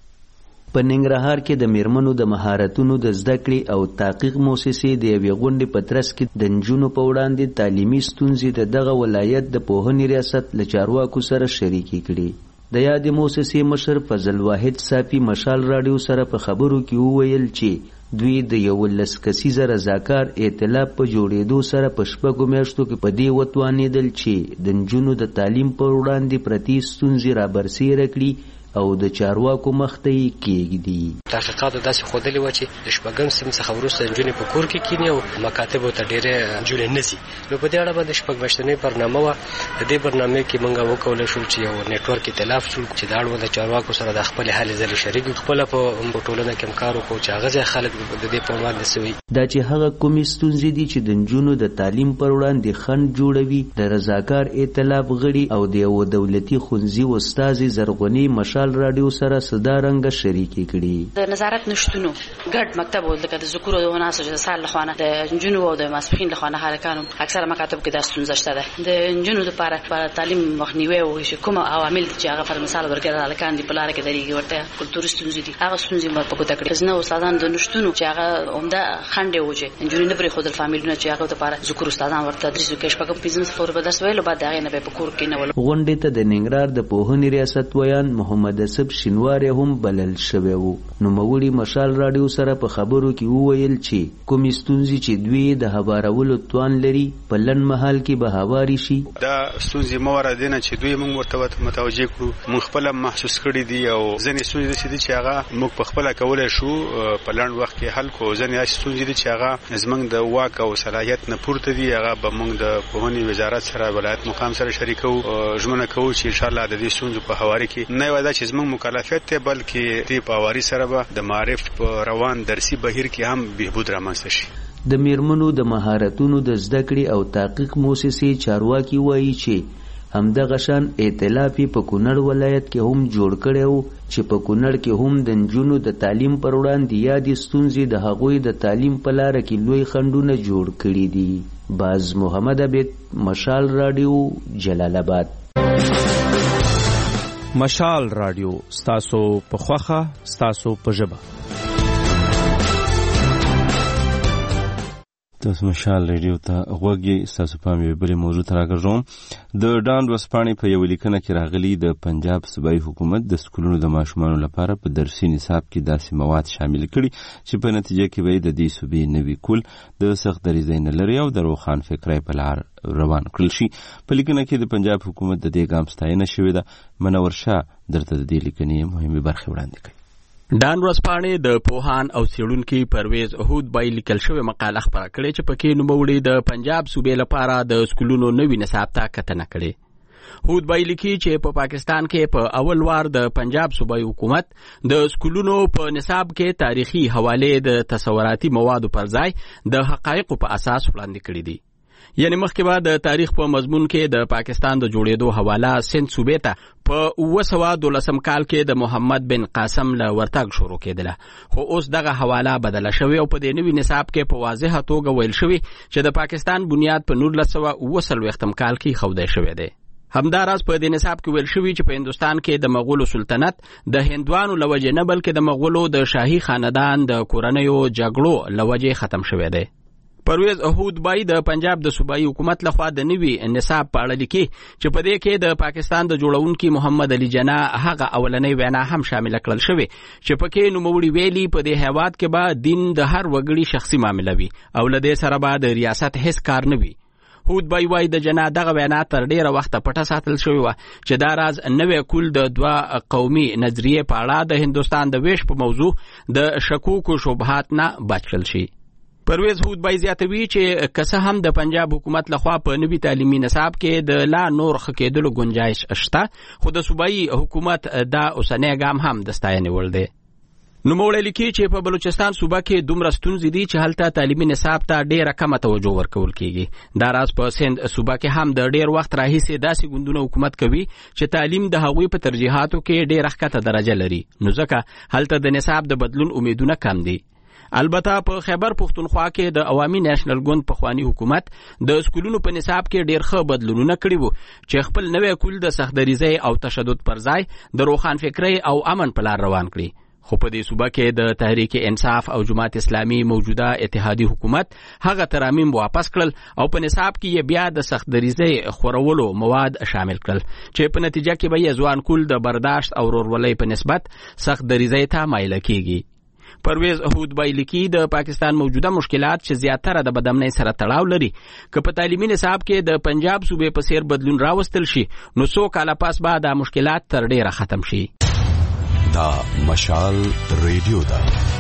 په ننګرهار کې د میرمنو د مهارتونو د زده کړې او تحقیق مؤسسې د یوې غونډې په ترڅ کې د نجونو په وړاندې تعلیمي ستونزې د دغه ولایت د پوهنې ریاست له چارواکو سره شریکې کړي. د یادې مؤسسې مشر فضل واحد صافي مشال راډیو سره په خبرو کې وویل چې دوی د 11 کسیزه رضاکار ائتلاف په جوړېدو سره په 6 میاشتو کې په دې وتوانېدل چې د نجونو د تعلیم پر وړاندې پرتې ستونزې رابرسېره کړي او د چارواکو مخته یې کېږدي. تحقیقاتو داسې ښودلي وه چې د 6 صنف څخه وروسته نجونې په کور کې کیني او مکاتبو ته ډېرې نجونې نه ځي. نو په دې اړه باندې 6 میاشتنۍ برنامه وه. د دې برنامې کې موږ وکولی شو چې یو نیټورک ائتلاف جوړ کړو چې د اړونده چارواکو سره د خپلې هلې ځلې شریک کړو. خپله په ټولنه کې هم کار وکړو چې هغه ځای خلک د دې په وړاندې څه وایي. دا چې هغه کومې ستونزې دي چې د نجونو د تعلیم پر وړاندې خنډ جوړوي د رضاکار ائتلاف غړي او د یو دولتي ښوونځي استازي زرغونې مشال راډیو سره صدارنګ شریکي کړي. د نظارت نشټونو ګډ مکتب لکه د ذکر او وناسو د سال لخوانه د انجونو او د ماسپخین لخوانه هلکانو اکثره مکاتب کې د ستونزه شته ده. د انجونو لپاره تعلیم مخنیوي او کوم عوامل چې هغه پر مثال ورکړل هلکان دی په لار کې درېږي ورته کلتوري ستونزې دي هغه ستونزې مو په کوته کړې. ځنه استادان د نشټونو چې هغه عمده خنډ وجه انجونو نه پرې خود فامیلونه چې هغه لپاره ذکر استادان ورته تدریس وکړي. شپږم بزنس فور به درس ویلو بعد هغه نه په کور کې نه ول. غونډې ته د ننګرهار د پوهنې ریاست ویان محمد اسب شینوار هم بلل شوی وو. نو مولوی مشال راډیو سره په خبرو کې وویل چې کومې ستونزې چې دوی د هوارولو توان لري په لنډ مهال کې به هواري شي. دا ستونزې موارد دي نه چې دوی موږ ورته متوجه کړو موږ خپل محسوس کړي دي او ځینې ستونزې دي چې هغه موږ په خپل کولای شو په لنډ وخت کې حل کوو. ځینې ستونزې دي چې هغه زموږ د واک او صلاحیت نه پورته دي هغه به موږ د پوهنې وزارت سره ولایت مقام سره شریکو ژمنه کوو چې ان شاء الله د دې ستونزو په هواري کې نه وایي چې زموږ مکلفیت ته بلکې دې په هواري سره به د معرف په روان درسي بهیر کې هم بهبود رامنځته شي. د میرمنو د مهارتونو د زده کړې او تحقیق مؤسسې چارواکي وایي چې همدغه شان ائتلاف په کونړ ولایت کې هم جوړ کړی و چې په کونړ کې هم د نجونو د تعلیم پر وړاندې یادې ستونزې د هغوی د تعلیم په لاره کې لوی خنډونه جوړ کړي دي. باز محمد عبید مشال راډیو جلال آباد. مشال راډیو ستاسو په خوخه ستاسو په ژبه. تاسو مشال ریډیو ته غوږی ستاسو په یوه بلې موضوع ته راګرځوم. د ډاند ورځپاڼې په یوه لیکنه کې راغلي د پنجاب صوبایي حکومت د سکولونو د ماشومانو لپاره په درسي نصاب کې داسې مواد شامل کړي چې په نتیجه کې به د دې صوبې نوي کول د سخت دریځۍ نه لري او د روښان فکرۍ په لار روان کړل شي. په لیکنه کې د پنجاب حکومت د دې ګام ستاینه شوې ده. منور شاه درته د دې لیکنې مهمې برخې وړاندې کوي. ډان ورځپاڼې د پوهان او څېړونکي پرویز احود بای لیکل شوې مقاله خپره کړې چې پکې نوموړي د پنجاب صوبې لپاره د سکولونو نوي نصاب ته کتنه کړې. هود بای لیکي چې په پاکستان کې په اول وار د پنجاب صوبایي حکومت د سکولونو په نصاب کې تاریخي حوالې د تصوراتي موادو پر ځای د حقایقو په اساس وړاندې کړې دي. یعنی مخکې به د تاریخ په مضمون کې د پاکستان د جوړېدو حواله سند صوبې ته په 1912 کال کې د محمد بن قاسم له ورتګ شروع کېدله، خو اوس دغه حواله بدله شوې او په دې نوي نصاب کې په واضحه توګه ویل شوي چې د پاکستان بنیاد په 1939 کال کې ایښودی شوی دی. همداراز په دې نصاب کې ویل شوي چې په هندوستان کې د مغولو سلطنت د هندوانو له وجې نه بلکې د مغولو د شاهي خاندان د کورنیو جګړو له وجې ختم شوی دی. پرویز احود بای د پنجاب د صوبایي حکومت لخوا د نوي نصاب په اړه لیکي چې په دې کې د پاکستان د جوړونکي محمد علي جناح هغه اولنۍ وینا هم شامل کړل شوې چې پکې نوموړي ویلي په دې هیواد کې به دین د هر وګړي شخصي معامله وي او له دې سره به د ریاست هیڅ کار نه وي. هود بای وای د جناح دغه وینا تر ډیره وخته پټه ساتل شوې وه چې دا راز نوی کول د دوه قومي نظریې په اړه د هندوستان د ویش په موضوع د شکوک او شبهات نه بچ کړل شي. پرویز هود بای زیاتوي چې که څه هم د پنجاب حکومت لخوا په نوي تعلیمي نصاب کې د لا نور ښه کېدلو گنجایش شته، خو د صوبایي حکومت دا اوسنی ګام هم د ستاینې وړ دی. نوموړی لیکي چې په بلوچستان صوبه کې دومره ستونزې دي چې هلته تعلیمي نصاب ته ډېره کمه توجه ورکول کیږي. دا راز په سند صوبه کې هم د ډېر وخت راهیسې داسې ګوندونه حکومت کوي چې تعلیم د هغوی په ترجیحاتو کې ډېره ښکته درجه لري، نو ځکه هلته د نصاب د بدلون امیدونه کم دي. البته په خیبر پښتونخوا کې د عوامي نېشنل ګوند پخوانی حکومت د سکولونو په نصاب کې ډېر ښه بدلونونه کړي وو چې خپل نوی کول د سختدریزۍ او تشدد پر ځای د روښانفکرۍ او امن په لار روان کړي. خو په دې صوبه کې د تحریک انصاف او جماعت اسلامي موجوده اتحادي حکومت هغه ترامیم واپس کړل او په نصاب کې یې بیا د سختدریزۍ خورولو مواد شامل کړل چې په نتیجه کې به یې ځوان کول د برداشت او ورورولۍ په نسبت سختدریزۍ ته مایله کیږي. پرویز هودبای لیکي د پاکستان موجوده مشکلات چې زیاتره د بدامنۍ سره تړاو لري که په تعلیمي نصاب کې د پنجاب صوبې په څیر بدلون راوستل شي نو څو کاله پس به دا مشکلات تر ډیره ختم شي. دا مشال ریډیو دا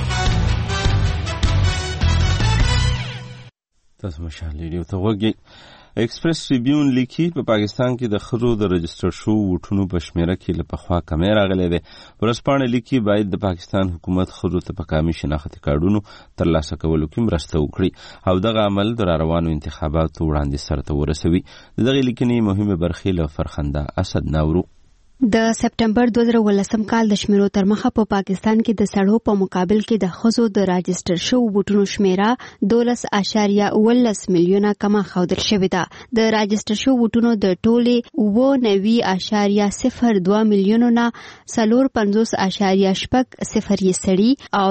تاسو مشال ریډیو ته وګورئ. ایکسپریس ټریبیون لیکي په پاکستان کې د ښځو د رجسټر شو ووټونو په شمیره کې له پخوا کمی راغلی دی. ورځپاڼه لیکي باید د پاکستان حکومت ښځو ته په کامي شناختي کارډونو ترلاسه کولو کې مرسته وکړي او دغه عمل د راروانو انتخاباتو وړاندې سرته ورسوي. د دغې لیکنې مهمې برخې له فرخنده اسد ناورو. د سپټمبر 2018 کال د شمیرو تر مخه په پاکستان کې د سړو په مقابل کې د ښځو د راجسټر شو ووټونو شمیره 12.18 میلیونه کمه ښودل شوې ده. د راجسټر شو ووټونو د ټولې 9.02 میلیونو نه 54.06 یې سړي او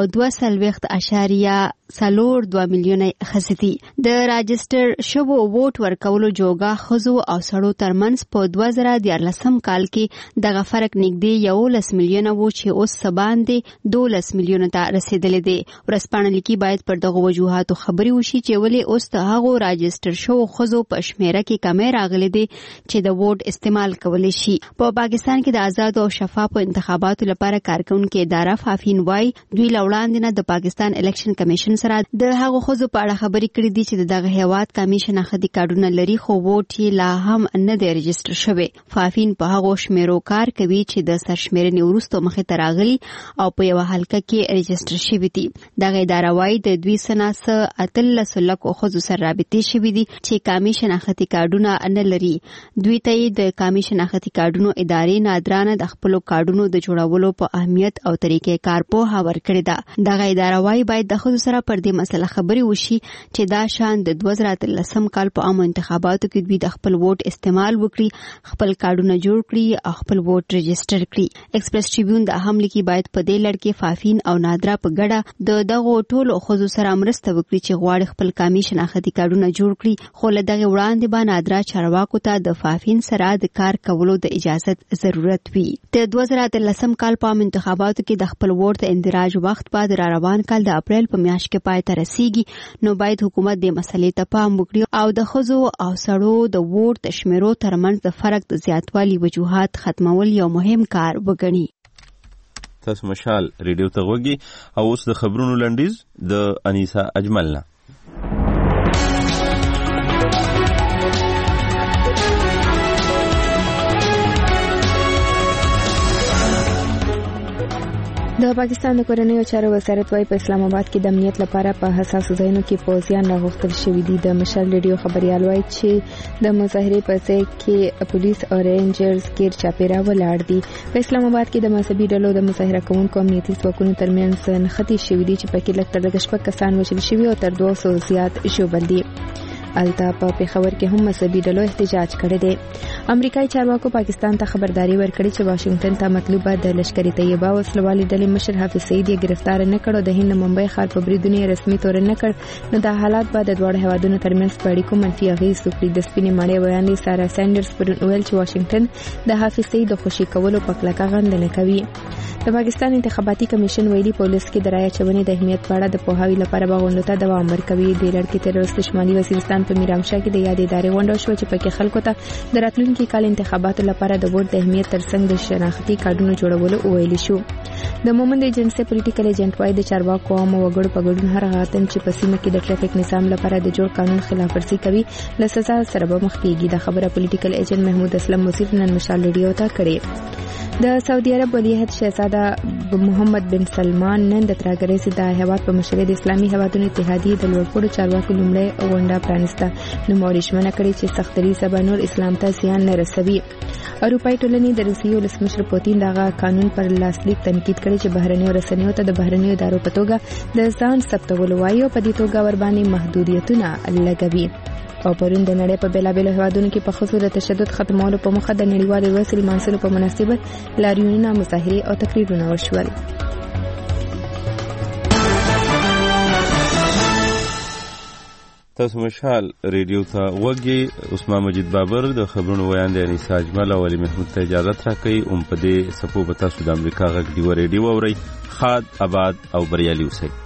2.42 میلیونه ښځې دي. د راجسټر شو ووټ ورکولو جوګه ښځو او سړو ترمنځ په 2014 کال کې دغه فرق نږدې 11 میلیونه وو چې اوس باندې 12 میلیونه ته رسیدلی دی. ورځپاڼه لیکي باید پر دغه وجوهاتو خبرې وشي چې ولې اوس د هغو راجسټر شوو ښځو په شمیره کې کمی راغلی دی چې د ووټ استعمال کولی شي. په پاکستان کې د آزادو او شفافو انتخاباتو لپاره کارکونکې اداره فافین وایي دوی له وړاندې نه د پاکستان الیکشن کمیشن سره د هغو ښځو په اړه خبرې کړې دي چې دغه هیواد کامي شناختي کارډونه لري خو ووټ یې لا هم نه دی رجسټر شوی. فافین په هغو شمیرو کار کوي چې د سرشمیرنې وروسته مخې ته راغلي او په یوه حلقه کې رجسټر شوي دي. دغه اداره وایي د دوی سره 18 لکو ښځو سره رابطې شوي دي چې کامي شناختي کارډونه نه لري. دوی ته یې د کامي شناختي کارډونو ادارې نادرانه د خپلو کارډونو د جوړولو په اهمیت او طریقې کار پوهه ورکړې ده. دغه اداره وایي باید د ښځو سره پر دې مسله خبرې وشي چې دا شان د 2013 کال په عامو انتخاباتو کې دوی د خپل ووټ استعمال وکړي، خپل کارډونه جوړ کړي او خپل ووټ رجسټر کړي. ایکسپریس ټریبیون د هم لیکي باید په دې لړ کې فافین او نادرا په ګډه د دغو ټولو ښځو سره مرسته وکړي چې غواړي خپل کامي شناختي کارډونه جوړ کړي، خو له دغې وړاندې به نادرا چارواکو ته د فافین سره د کار کولو د اجازت ضرورت وي. د 2013 کال په عام انتخاباتو کې د خپل ووټ د اندراج وخت بعد را روان کال د اپریل په میاشت کې پای ته رسیږي، نو باید حکومت د مسلې ته پام وکړي او د ښځو او سړو د ووټ د شمیرو ترمنځ د فرق د زیاتوالي وجوهات ختمول یو مهم کار وګڼي. تاسو مشال ریډیو ته وګورئ او اوس د خبرونو لنډیز د انیسا اجمل نه. د پاکستان د کورنیو چارو وزارت وايي په اسلام آباد کې د امنیت لپاره په حساسو ځایونو کې پوځیان راغوښتل شوي دي. د مشال ریډیو خبريال وايي چې د مظاهرې په ځای کې پولیس او رینجرز کې چاپیرا ولاړ دي. په اسلام آباد کې د مذهبي ډلو د مظاهره کوونکو امنیتي ځواکونو ترمنځ نښتې شوي دي چې پکې لږ تر لږه 6 کسان وژل شوي او تر 200 زیات ژوبل دي. الته په پیښور کې هم مذهبي ډلو احتجاج کړی دی. امریکایي چارواکو پاکستان ته خبرداري ورکړې چې واشنگټن ته مطلوبه د لشکري طیبه وسلوالې ډلې مشر حافظ سعید یې گرفتار نه کړ او د هند ممبئی ښار په بریدونو رسمي تور نه کړ، نو دا حالات به د دواړو هیوادونو ترمنځ په اړیکو منفي اغېز وکړي. د سپینې ماڼۍ ویاندې سارا سینډرز پرون ویل چې واشنگټن د حافظ سعید د خوشي کولو په کلکه غندنه کوي. د پاکستان انتخاباتي کمیشن ویلي پولیس کې د رایه چونې د اهمیت په اړه د پوهاوي لپاره غونډو ته دوام ورکوي. د لړ کې تر اوسه شمالي وزیرستان په میرامشاه کې د یادې ادارې غونډه شوه چې پکې خلکو ته د راتلونکي کال انتخاباتو لپاره د ووټ د اهمیت ترڅنګ د شناختي کارډونو جوړولو ویل شو. د مومند ایجنسي پولیټیکل ایجنټ وايي د چارواکو او وګړو په ګډون هر غاتن چې په سیمه کې د ټریفیک نظام لپاره د جوړ قانون خلاف ورزي کوي له سزا سره به مخ کیږي. د خبره پولیټیکل ایجنټ محمود اسلم مصیر نن مشال ریډیو ته کړې. د سعودي عرب ولیعهد شهزاده محمد بن سلمان نن د ترګریز د هیواد په مشرۍ د اسلامي هیوادونو اتحادیې د لوړپوړو چارواکو لومړی غونډه پرانیسته. نوموړي ژمنه کړې چې سختري سبا نور اسلام ته زیان نه رسوي. اروپایي ټولنې د روسیې ولسمشر پوتین دغه قانون پر لاسلیک تنقید کړی چې بهرنیو رسنیو ته د بهرنیو ادارو په توګه د ځان ثبتولو وایي او په دې توګه ورباندې محدودیتونه لګوي. او پرون د نړۍ په بیلابیلو هیوادونو کې په ښځو د تشدد ختمولو په موخه د نړیوالې ورځې لمانځلو په مناسبت لاریونونه، مظاهرې او تقریرونه وشول. تاسو مشال ریډیو ته وګورئ. عثمان مجید بابر د خبرونو ویاند انیسا اجمل او علي محمود ته اجازه راکړئ. په دې سپو به تاسو د امریکا غږ دی ریډیو اورئ. خاد آباد او بریالي اوسئ.